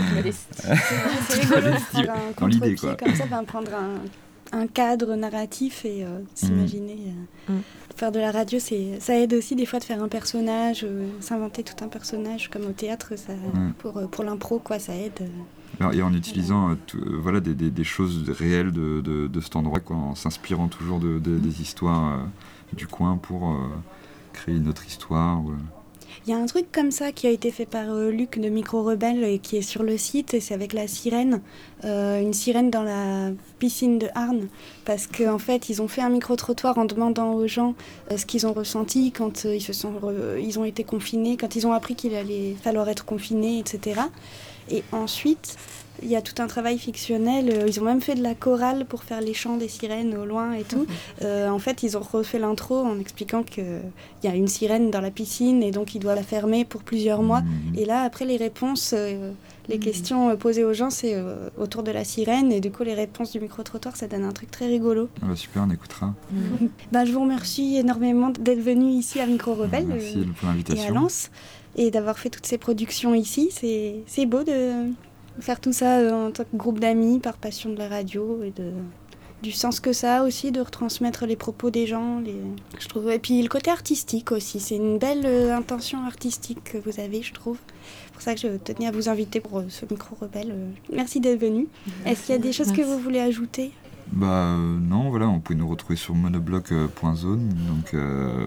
C'est rigolo de Modestie, prendre un dans l'idée, contre-pied quoi. comme ça, ben, prendre un, un cadre narratif et euh, s'imaginer. euh, Mm. Faire de la radio, c'est, ça aide aussi des fois de faire un personnage, euh, s'inventer tout un personnage comme au théâtre, ça, Mm. pour, euh, pour l'impro, quoi, ça aide. euh. Alors, et en utilisant euh, tout- euh, voilà, des, des- des choses réelles de, de, de cet endroit, quoi, en s'inspirant toujours de, de- des histoires euh, du coin pour euh, créer une autre histoire. ou, euh. Il y a un truc comme ça qui a été fait par euh, Luc de Micro Rebelle et qui est sur le site, et c'est avec la sirène, euh, une sirène dans la piscine de Arnes, parce qu'en fait ils ont fait un micro-trottoir en demandant aux gens euh, ce qu'ils ont ressenti quand euh, ils, se sont re- ils ont été confinés, quand ils ont appris qu'il allait falloir être confinés, et cetera. Et ensuite, il y a tout un travail fictionnel. euh, Ils ont même fait de la chorale pour faire les chants des sirènes au loin et tout. Euh, en fait, ils ont refait l'intro en expliquant qu'il y a une sirène dans la piscine et donc il doit la fermer pour plusieurs mois. Et là, après, les réponses, euh, les questions euh, posées aux gens, c'est euh, autour de la sirène. Et du coup, les réponses du micro-trottoir, ça donne un truc très rigolo. Ah bah super, on écoutera. Ben, je vous remercie énormément d'être venu ici à Micro Rebelle Merci euh, pour l'invitation. et à Lens et d'avoir fait toutes ces productions ici. C'est, c'est beau de faire tout ça euh, en tant que groupe d'amis, par passion de la radio et de, du sens que ça a aussi de retransmettre les propos des gens. Les, je trouve. Et puis le côté artistique aussi, c'est une belle euh, intention artistique que vous avez, je trouve. C'est pour ça que je tenais à vous inviter pour euh, ce Micro Rebelle. Euh, Merci d'être venu. Est-ce qu'il y a des choses que vous voulez ajouter ? Bah euh, non, voilà, on peut nous retrouver sur monobloc point zone, donc euh,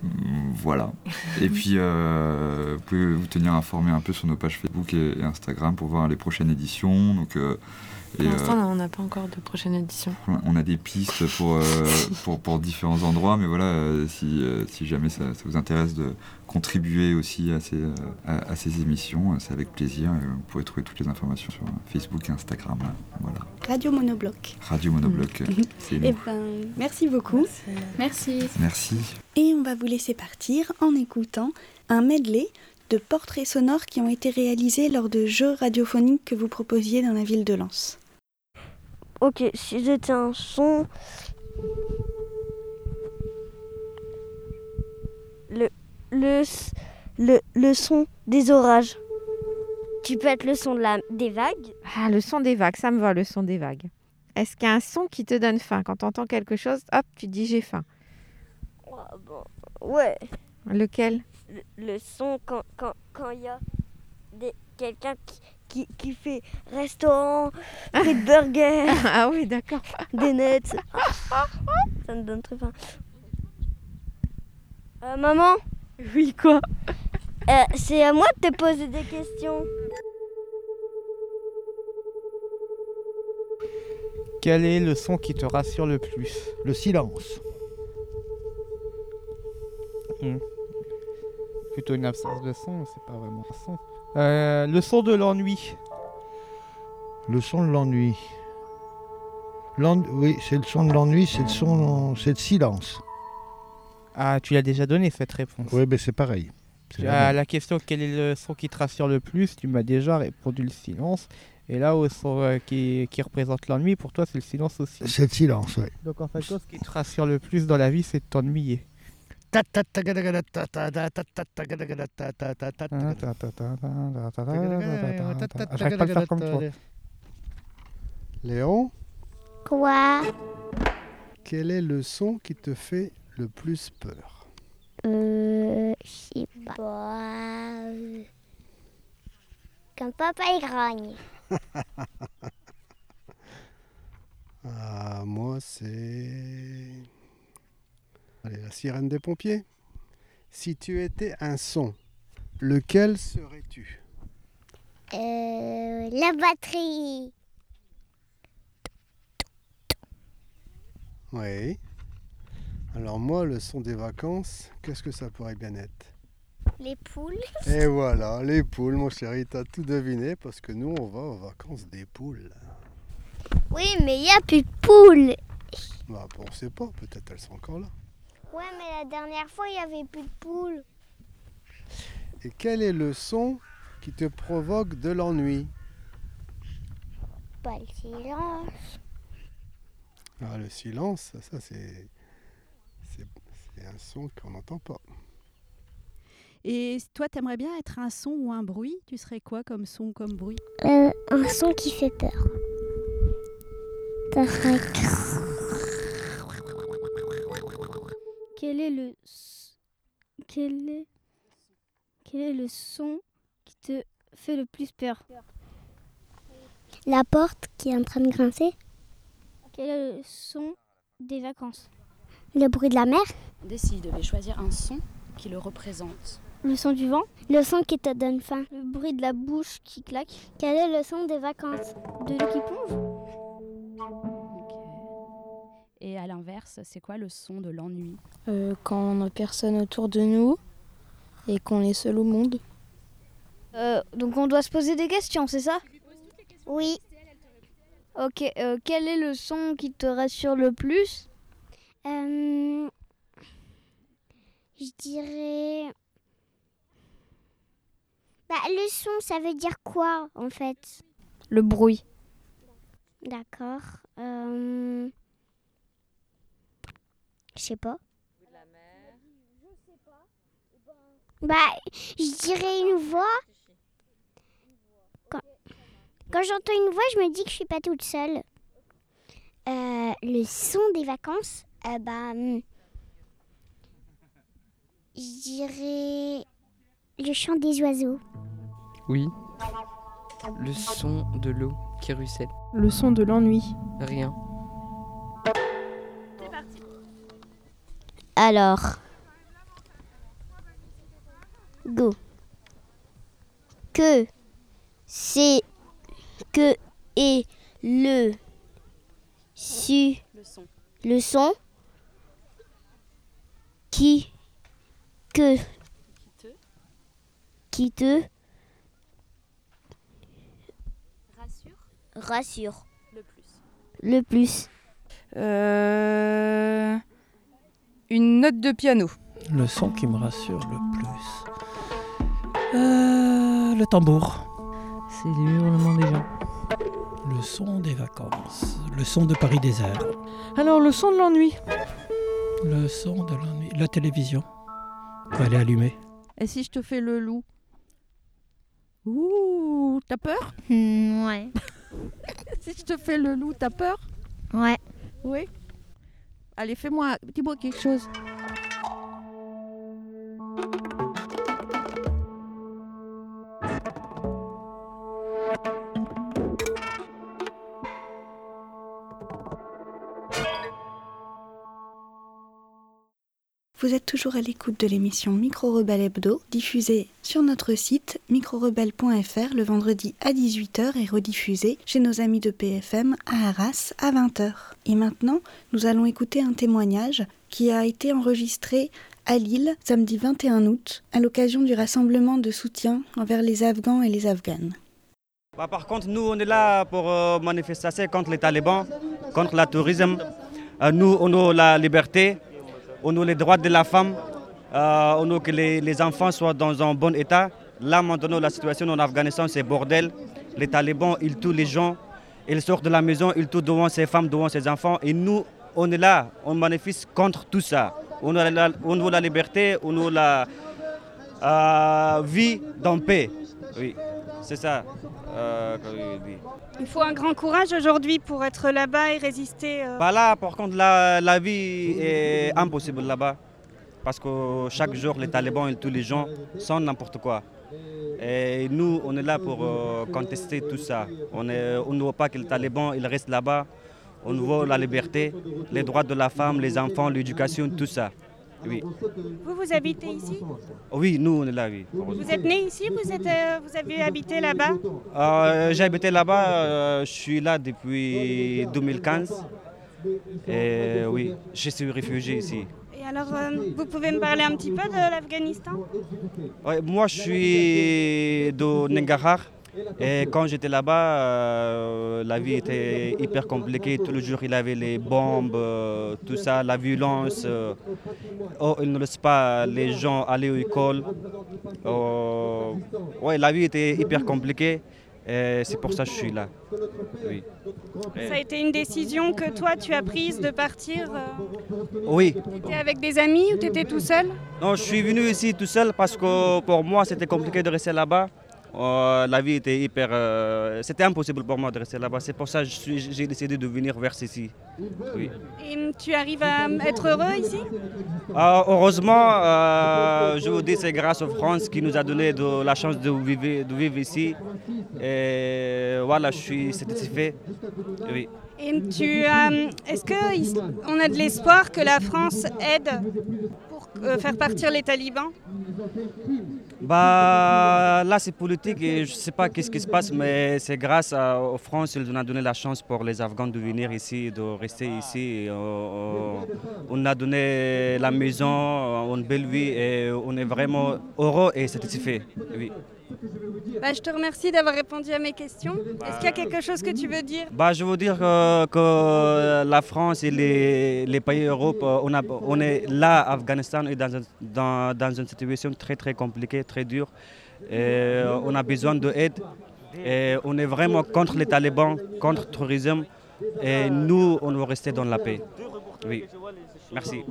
voilà. Et puis, euh, vous pouvez vous tenir informé un peu sur nos pages Facebook et, et Instagram pour voir les prochaines éditions. Donc, euh, Pour et, l'instant, euh, on n'a pas encore de prochaine édition. on a des pistes pour, euh, pour, pour différents endroits, mais voilà, euh, si, euh, si jamais ça, ça vous intéresse de contribuer aussi à ces, euh, à, à ces émissions, euh, c'est avec plaisir. Et vous pourrez trouver toutes les informations sur Facebook et Instagram. Là. Voilà. Radio Monobloc. Radio Monobloc, c'est nous. Eh ben, merci beaucoup. Merci. Merci. Et on va vous laisser partir en écoutant un medley de portraits sonores qui ont été réalisés lors de jeux radiophoniques que vous proposiez dans la ville de Lens. Ok, si j'étais un son, le, le, le, le son des orages. Tu peux être le son de la... des vagues. Ah, le son des vagues, ça me va, le son des vagues. Est-ce qu'il y a un son qui te donne faim? Quand tu entends quelque chose, hop, tu dis j'ai faim. Oh, bon, ouais. Lequel? Le, le son quand il quand, quand y a des, quelqu'un qui, qui, qui fait restaurant, frites burger. Ah oui, d'accord. Des nets. Ça me donne très faim. Euh, maman? Oui, quoi? euh, C'est à moi de te poser des questions. Quel est le son qui te rassure le plus? Le silence. Mmh. Plutôt une absence de son, c'est pas vraiment un son. Euh, le son de l'ennui. Le son de l'ennui. L'en... Oui, c'est le son de l'ennui, c'est le son, c'est le silence. Ah, tu l'as déjà donné cette réponse. Oui, mais c'est pareil. C'est à la, la question quel est le son qui te rassure le plus, tu m'as déjà répondu le silence. Et là, au son euh, qui, qui représente l'ennui, pour toi, c'est le silence aussi. C'est le silence, oui. Donc en fait, ce qui te rassure le plus dans la vie, c'est de t'ennuyer. J'arrive pas à le faire comme toi. Léon, Quoi? quel est le son qui te fait le plus peur? Euh. Je sais pas. euh, Quand papa il grogne. Ah, moi, c'est... Allez, la sirène des pompiers. Si tu étais un son, lequel serais-tu? Euh. La batterie. Oui. Alors moi, le son des vacances, qu'est-ce que ça pourrait bien être? Les poules. Et voilà, les poules, mon chéri, t'as tout deviné, parce que nous, on va aux vacances des poules. Oui, mais il n'y a plus de poules. Bah, bon, on sait pas, peut-être elles sont encore là. Ouais, mais la dernière fois, il n'y avait plus de poules. Et quel est le son qui te provoque de l'ennui? Pas le silence. Ah, le silence, ça, ça c'est... c'est... c'est un son qu'on n'entend pas. Et toi, t'aimerais bien être un son ou un bruit? Tu serais quoi comme son, comme bruit? Euh, un son qui fait peur. Ça serait... Quel est le quel est quel est le son qui te fait le plus peur? La porte qui est en train de grincer. Quel est le son des vacances? Le bruit de la mer. Décide, devait choisir un son qui le représente. Le son du vent. Le son qui te donne faim. Le bruit de la bouche qui claque. Quel est le son des vacances? De l'eau qui plonge. Et à l'inverse, c'est quoi le son de l'ennui? euh, Quand on n'a personne autour de nous et qu'on est seul au monde. Euh, donc on doit se poser des questions, c'est ça? Oui. Ok, euh, quel est le son qui te rassure le plus? euh, Je dirais... Bah, le son, ça veut dire quoi, en fait? Le bruit. D'accord. Euh... Je sais pas. Bah, je dirais une voix. Quand, Quand j'entends une voix, je me dis que je suis pas toute seule. Euh, le son des vacances, euh, bah, je dirais le chant des oiseaux. Oui. Le son de l'eau qui ruisselle. Le son de l'ennui. Rien. Alors, go. Que c'est que est le su Le son. le son qui que Qui te qui te rassure rassure le plus. le plus. Euh... Une note de piano. Le son qui me rassure le plus. Euh, le tambour. C'est les hurlements des gens. Le son des vacances. Le son de Paris désert. Alors, le son de l'ennui. Le son de l'ennui. La télévision. Elle est allumée. Et si je te fais le loup? Ouh, T'as peur? Mmh, ouais. Si je te fais le loup, t'as peur? Ouais. Oui. Allez, fais-moi, dis-moi quelque chose. Vous êtes toujours à l'écoute de l'émission Micro Rebelle Hebdo, diffusée sur notre site micro rebelle point f r le vendredi à dix-huit heures et rediffusée chez nos amis de P F M à Arras à vingt heures. Et maintenant, nous allons écouter un témoignage qui a été enregistré à Lille samedi vingt et un août à l'occasion du rassemblement de soutien envers les Afghans et les Afghanes. Bah, par contre, nous, on est là pour euh, manifester contre les talibans, contre le tourisme. Euh, nous, on a la liberté. On a les droits de la femme, euh, on a que les, les enfants soient dans un bon état. Là, maintenant, la situation en Afghanistan, c'est bordel. Les talibans, ils tuent les gens, ils sortent de la maison, ils tuent devant ces femmes, devant ces enfants. Et nous, on est là, on manifeste contre tout ça. On a la, on a la liberté, on a la euh, vie dans paix. Oui, c'est ça. Euh, Il faut un grand courage aujourd'hui pour être là-bas et résister. Euh... Bah là, par contre, la, la vie est impossible là-bas. Parce que chaque jour, les talibans et tous les gens sont n'importe quoi. Et nous, on est là pour euh, contester tout ça. On, est, on ne veut pas que les talibans ils restent là-bas. On veut la liberté, les droits de la femme, les enfants, l'éducation, tout ça. Oui. Vous, vous habitez ici? Oui, nous, on est là, oui. Vous êtes né ici? Vous, êtes, euh, vous avez habité là-bas? euh, J'ai habité là-bas, euh, je suis là depuis deux mille quinze. Et oui, je suis réfugié ici. Et alors, euh, vous pouvez me parler un petit peu de l'Afghanistan? Ouais, moi, je suis de Nangarhar. Et quand j'étais là-bas, euh, la vie était hyper compliquée. Tous les jours, il y avait les bombes, euh, tout ça, la violence. Euh, oh, ils ne laissent pas les gens aller à l'école. Euh, ouais, la vie était hyper compliquée. Et c'est pour ça que je suis là. Oui. Ça a été une décision que toi, tu as prise de partir euh... Oui. Tu étais avec des amis ou tu étais tout seul? Non, je suis venu ici tout seul parce que pour moi, c'était compliqué de rester là-bas. Euh, la vie était hyper... Euh, c'était impossible pour moi de rester là-bas. C'est pour ça que je suis, j'ai décidé de venir vers ici. Oui. Et tu arrives à être heureux ici? euh, Heureusement, euh, je vous dis, c'est grâce aux France qui nous a donné de, la chance de vivre, de vivre ici. Et voilà, je suis satisfait. Oui. Et tu, euh, est-ce qu'on a de l'espoir que la France aide pour euh, faire partir les talibans? Bah, là, c'est politique et je ne sais pas qu'est-ce qui se passe, mais c'est grâce à, aux France qu'ils nous ont donné la chance pour les Afghans de venir ici, de rester ici. Et, euh, on a donné la maison, une belle vie et on est vraiment heureux et satisfait. Oui. Bah, je te remercie d'avoir répondu à mes questions. Bah, Est-ce qu'il y a quelque chose que tu veux dire? Bah, je veux dire que, que la France et les, les pays d'Europe, on, a, on est là, Afghanistan, est dans, un, dans, dans une situation très très compliquée, très dure. Et on a besoin d'aide. Et on est vraiment contre les talibans, contre le terrorisme. Et nous, on veut rester dans la paix. Oui, merci.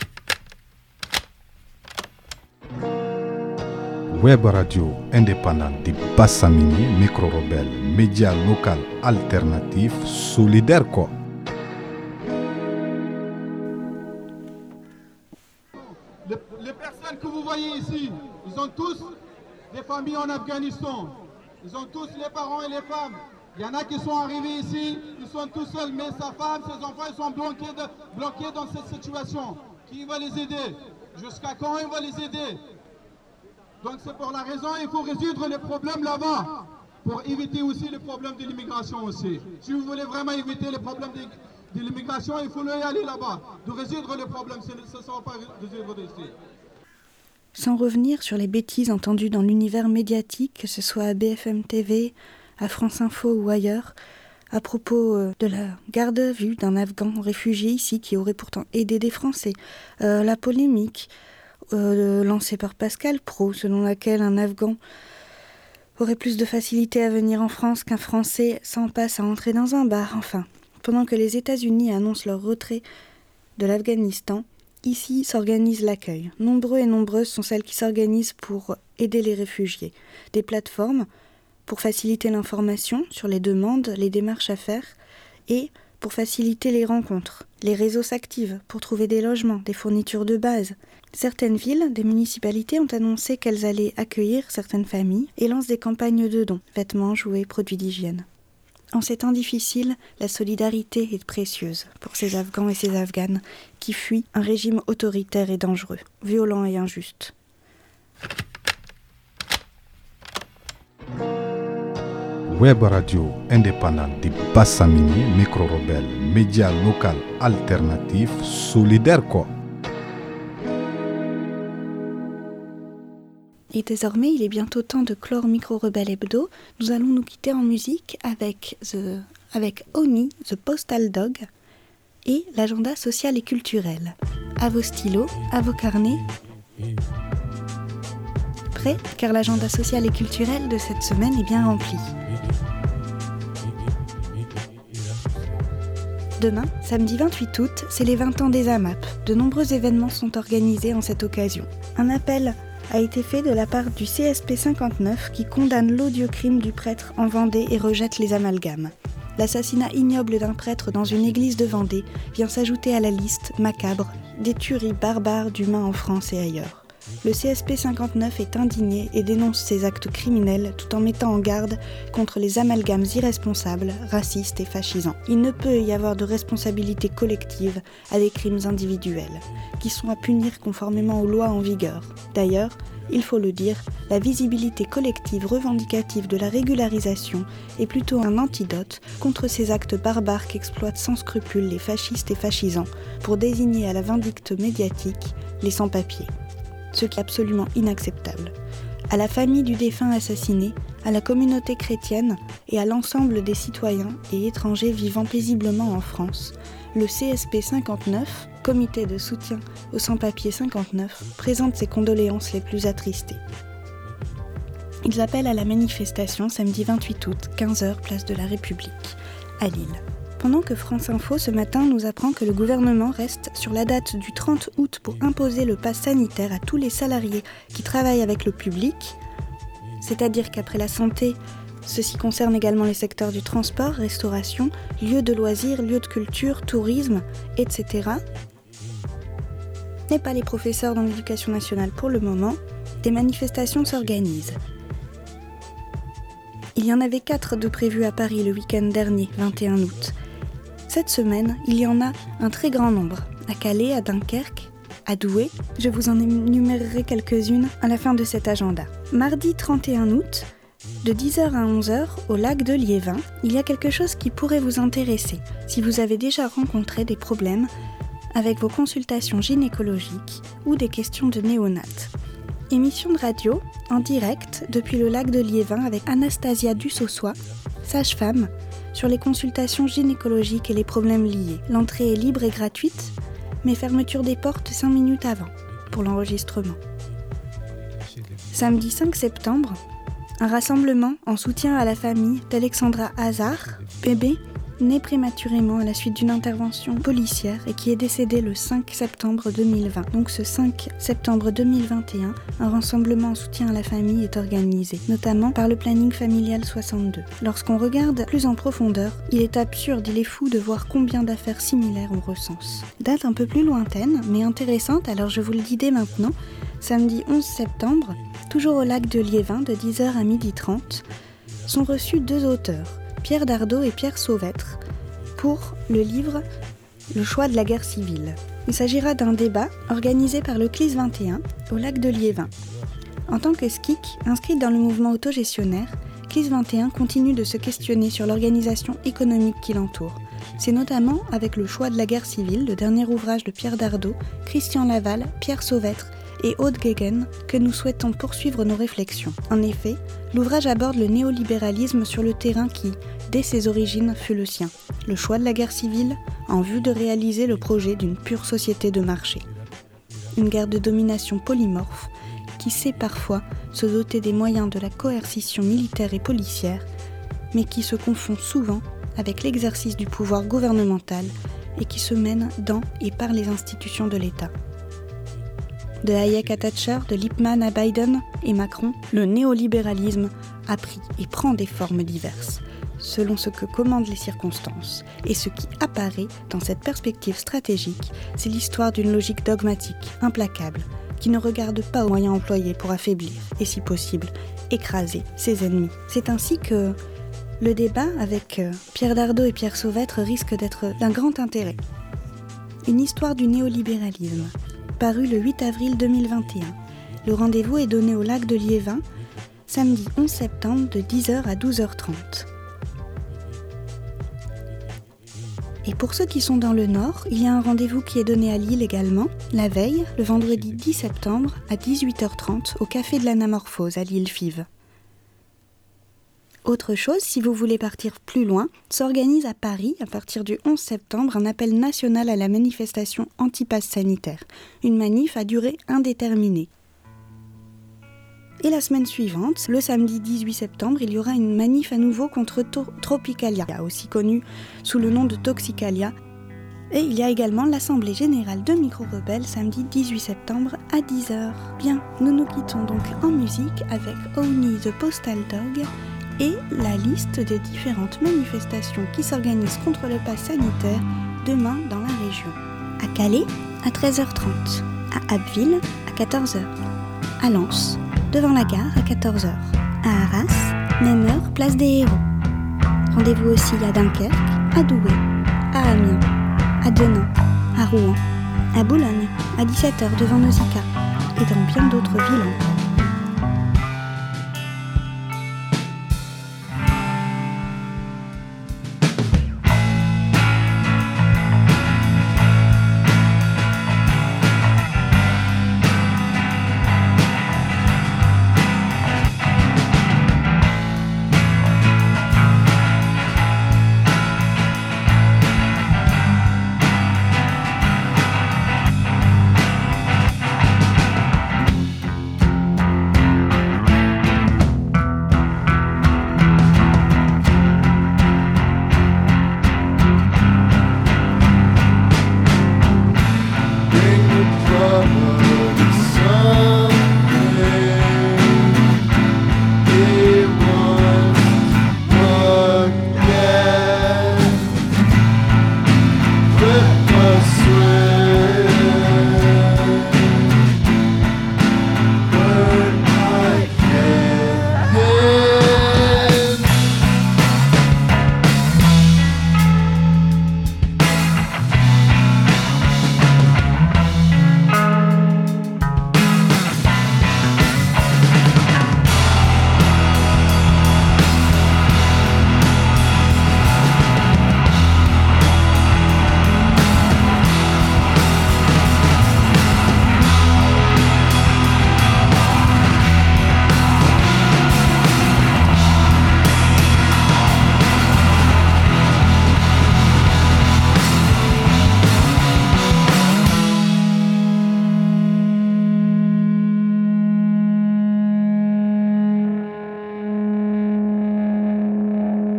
Web radio indépendante de Bassamini, micro-rebelle, média local alternatif, solidaire quoi. Les, les personnes que vous voyez ici, ils ont tous des familles en Afghanistan. Ils ont tous les parents et les femmes. Il y en a qui sont arrivés ici, ils sont tout seuls, mais sa femme, ses enfants, ils sont bloqués, de, bloqués dans cette situation. Qui va les aider? Jusqu'à quand il va les aider? Donc c'est pour la raison il faut résoudre les problèmes là-bas, pour éviter aussi les problèmes de l'immigration aussi. Si vous voulez vraiment éviter les problèmes de, de l'immigration, il faut y aller là-bas, de résoudre les problèmes, ça ne sera pas résoudre ici. Sans revenir sur les bêtises entendues dans l'univers médiatique, que ce soit à B F M T V, à France Info ou ailleurs, à propos euh, de la garde à vue d'un Afghan réfugié ici qui aurait pourtant aidé des Français, euh, la polémique Euh, lancée par Pascal Praud, selon laquelle un Afghan aurait plus de facilité à venir en France qu'un Français s'en passe à entrer dans un bar. Enfin, pendant que les États-Unis annoncent leur retrait de l'Afghanistan, ici s'organise l'accueil. Nombreux et nombreuses sont celles qui s'organisent pour aider les réfugiés. Des plateformes, pour faciliter l'information sur les demandes, les démarches à faire et pour faciliter les rencontres. Les réseaux s'activent pour trouver des logements, des fournitures de base. Certaines villes, des municipalités ont annoncé qu'elles allaient accueillir certaines familles et lancent des campagnes de dons, vêtements, jouets, produits d'hygiène. En ces temps difficiles, la solidarité est précieuse pour ces Afghans et ces Afghanes qui fuient un régime autoritaire et dangereux, violent et injuste. Web radio indépendante de Bassamini, micro-rebelle, média local alternatif, solidaire quoi. Et désormais, il est bientôt temps de clore Micro-Rebelle Hebdo. Nous allons nous quitter en musique avec, the, avec Oni, The Postal Dog, et l'agenda social et culturel. À vos stylos, à vos carnets. Prêts ? Car l'agenda social et culturel de cette semaine est bien rempli. Demain, samedi vingt-huit août, c'est les vingt ans des A M A P. De nombreux événements sont organisés en cette occasion. Un appel a été fait de la part du C S P cinquante-neuf qui condamne l'odieux-crime du prêtre en Vendée et rejette les amalgames. L'assassinat ignoble d'un prêtre dans une église de Vendée vient s'ajouter à la liste macabre des tueries barbares d'humains en France et ailleurs. Le C S P cinquante-neuf est indigné et dénonce ces actes criminels tout en mettant en garde contre les amalgames irresponsables, racistes et fascisants. Il ne peut y avoir de responsabilité collective à des crimes individuels, qui sont à punir conformément aux lois en vigueur. D'ailleurs, il faut le dire, la visibilité collective revendicative de la régularisation est plutôt un antidote contre ces actes barbares qu'exploitent sans scrupule les fascistes et fascisants pour désigner à la vindicte médiatique les sans-papiers. Ce qui est absolument inacceptable. À la famille du défunt assassiné, à la communauté chrétienne et à l'ensemble des citoyens et étrangers vivant paisiblement en France, le C S P cinquante-neuf, Comité de soutien aux sans-papiers cinquante-neuf, présente ses condoléances les plus attristées. Ils appellent à la manifestation samedi vingt-huit août, quinze heures, place de la République, à Lille. Pendant que France Info ce matin nous apprend que le gouvernement reste sur la date du trente août pour imposer le pass sanitaire à tous les salariés qui travaillent avec le public, c'est-à-dire qu'après la santé, ceci concerne également les secteurs du transport, restauration, lieux de loisirs, lieux de culture, tourisme, et cetera, n'est pas les professeurs dans l'éducation nationale pour le moment, des manifestations s'organisent. Il y en avait quatre de prévues à Paris le week-end dernier, vingt et un août. Cette semaine, il y en a un très grand nombre, à Calais, à Dunkerque, à Douai. Je vous en énumérerai quelques-unes à la fin de cet agenda. Mardi trente et un août, de dix heures à onze heures, au lac de Liévin, il y a quelque chose qui pourrait vous intéresser si vous avez déjà rencontré des problèmes avec vos consultations gynécologiques ou des questions de néonates. Émission de radio, en direct, depuis le lac de Liévin avec Anastasia Dussossois, sage-femme, sur les consultations gynécologiques et les problèmes liés. L'entrée est libre et gratuite, mais fermeture des portes cinq minutes avant, pour l'enregistrement. Samedi cinq septembre, un rassemblement en soutien à la famille d'Alexandra Hazard, bébé, née prématurément à la suite d'une intervention policière et qui est décédée le cinq septembre deux mille vingt. Donc ce cinq septembre deux mille vingt et un, un rassemblement en soutien à la famille est organisé, notamment par le planning familial soixante-deux. Lorsqu'on regarde plus en profondeur, il est absurde, il est fou de voir combien d'affaires similaires on recense. Date un peu plus lointaine, mais intéressante, alors je vous le dis dès maintenant, samedi onze septembre, toujours au lac de Liévin de dix heures à midi trente, sont reçus deux auteurs, Pierre Dardot et Pierre Sauvêtre, pour le livre « Le choix de la guerre civile ». Il s'agira d'un débat organisé par le C L I S vingt et un au lac de Liévin. En tant que S C I C, inscrite dans le mouvement autogestionnaire, C L I S vingt et un continue de se questionner sur l'organisation économique qui l'entoure. C'est notamment avec Le choix de la guerre civile, le dernier ouvrage de Pierre Dardot, Christian Laval, Pierre Sauvêtre et Aude Guéguen que nous souhaitons poursuivre nos réflexions. En effet, l'ouvrage aborde le néolibéralisme sur le terrain qui, dès ses origines, fut le sien. Le choix de la guerre civile en vue de réaliser le projet d'une pure société de marché. Une guerre de domination polymorphe qui sait parfois se doter des moyens de la coercition militaire et policière, mais qui se confond souvent avec l'exercice du pouvoir gouvernemental et qui se mène dans et par les institutions de l'État. De Hayek à Thatcher, de Lippmann à Biden et Macron, le néolibéralisme a pris et prend des formes diverses, selon ce que commandent les circonstances. Et ce qui apparaît dans cette perspective stratégique, c'est l'histoire d'une logique dogmatique, implacable, qui ne regarde pas aux moyens employés pour affaiblir, et si possible, écraser ses ennemis. C'est ainsi que le débat avec Pierre Dardot et Pierre Sauvêtre risque d'être d'un grand intérêt. Une histoire du néolibéralisme, paru le huit avril deux mille vingt et un. Le rendez-vous est donné au lac de Liévin, samedi onze septembre de dix heures à douze heures trente. Et pour ceux qui sont dans le Nord, il y a un rendez-vous qui est donné à Lille également, la veille, le vendredi dix septembre à dix-huit heures trente au Café de l'Anamorphose à Lille-Fives. Autre chose, si vous voulez partir plus loin, s'organise à Paris, à partir du onze septembre, un appel national à la manifestation anti-pass sanitaire. Une manif à durée indéterminée. Et la semaine suivante, le samedi dix-huit septembre, il y aura une manif à nouveau contre to- Tropicalia, aussi connue sous le nom de Toxicalia. Et il y a également l'Assemblée Générale de Micro Rebelle, samedi dix-huit septembre à dix heures. Bien, nous nous quittons donc en musique avec Oni the Postal Dog et la liste des différentes manifestations qui s'organisent contre le pass sanitaire demain dans la région. À Calais, à treize heures trente. À Abbeville, à quatorze heures. À Lens, devant la gare, à quatorze heures. À Arras, même heure, place des Héros. Rendez-vous aussi à Dunkerque, à Douai, à Amiens, à Denain, à Rouen, à Boulogne, à dix-sept heures devant Nausicaa et dans bien d'autres villes encore.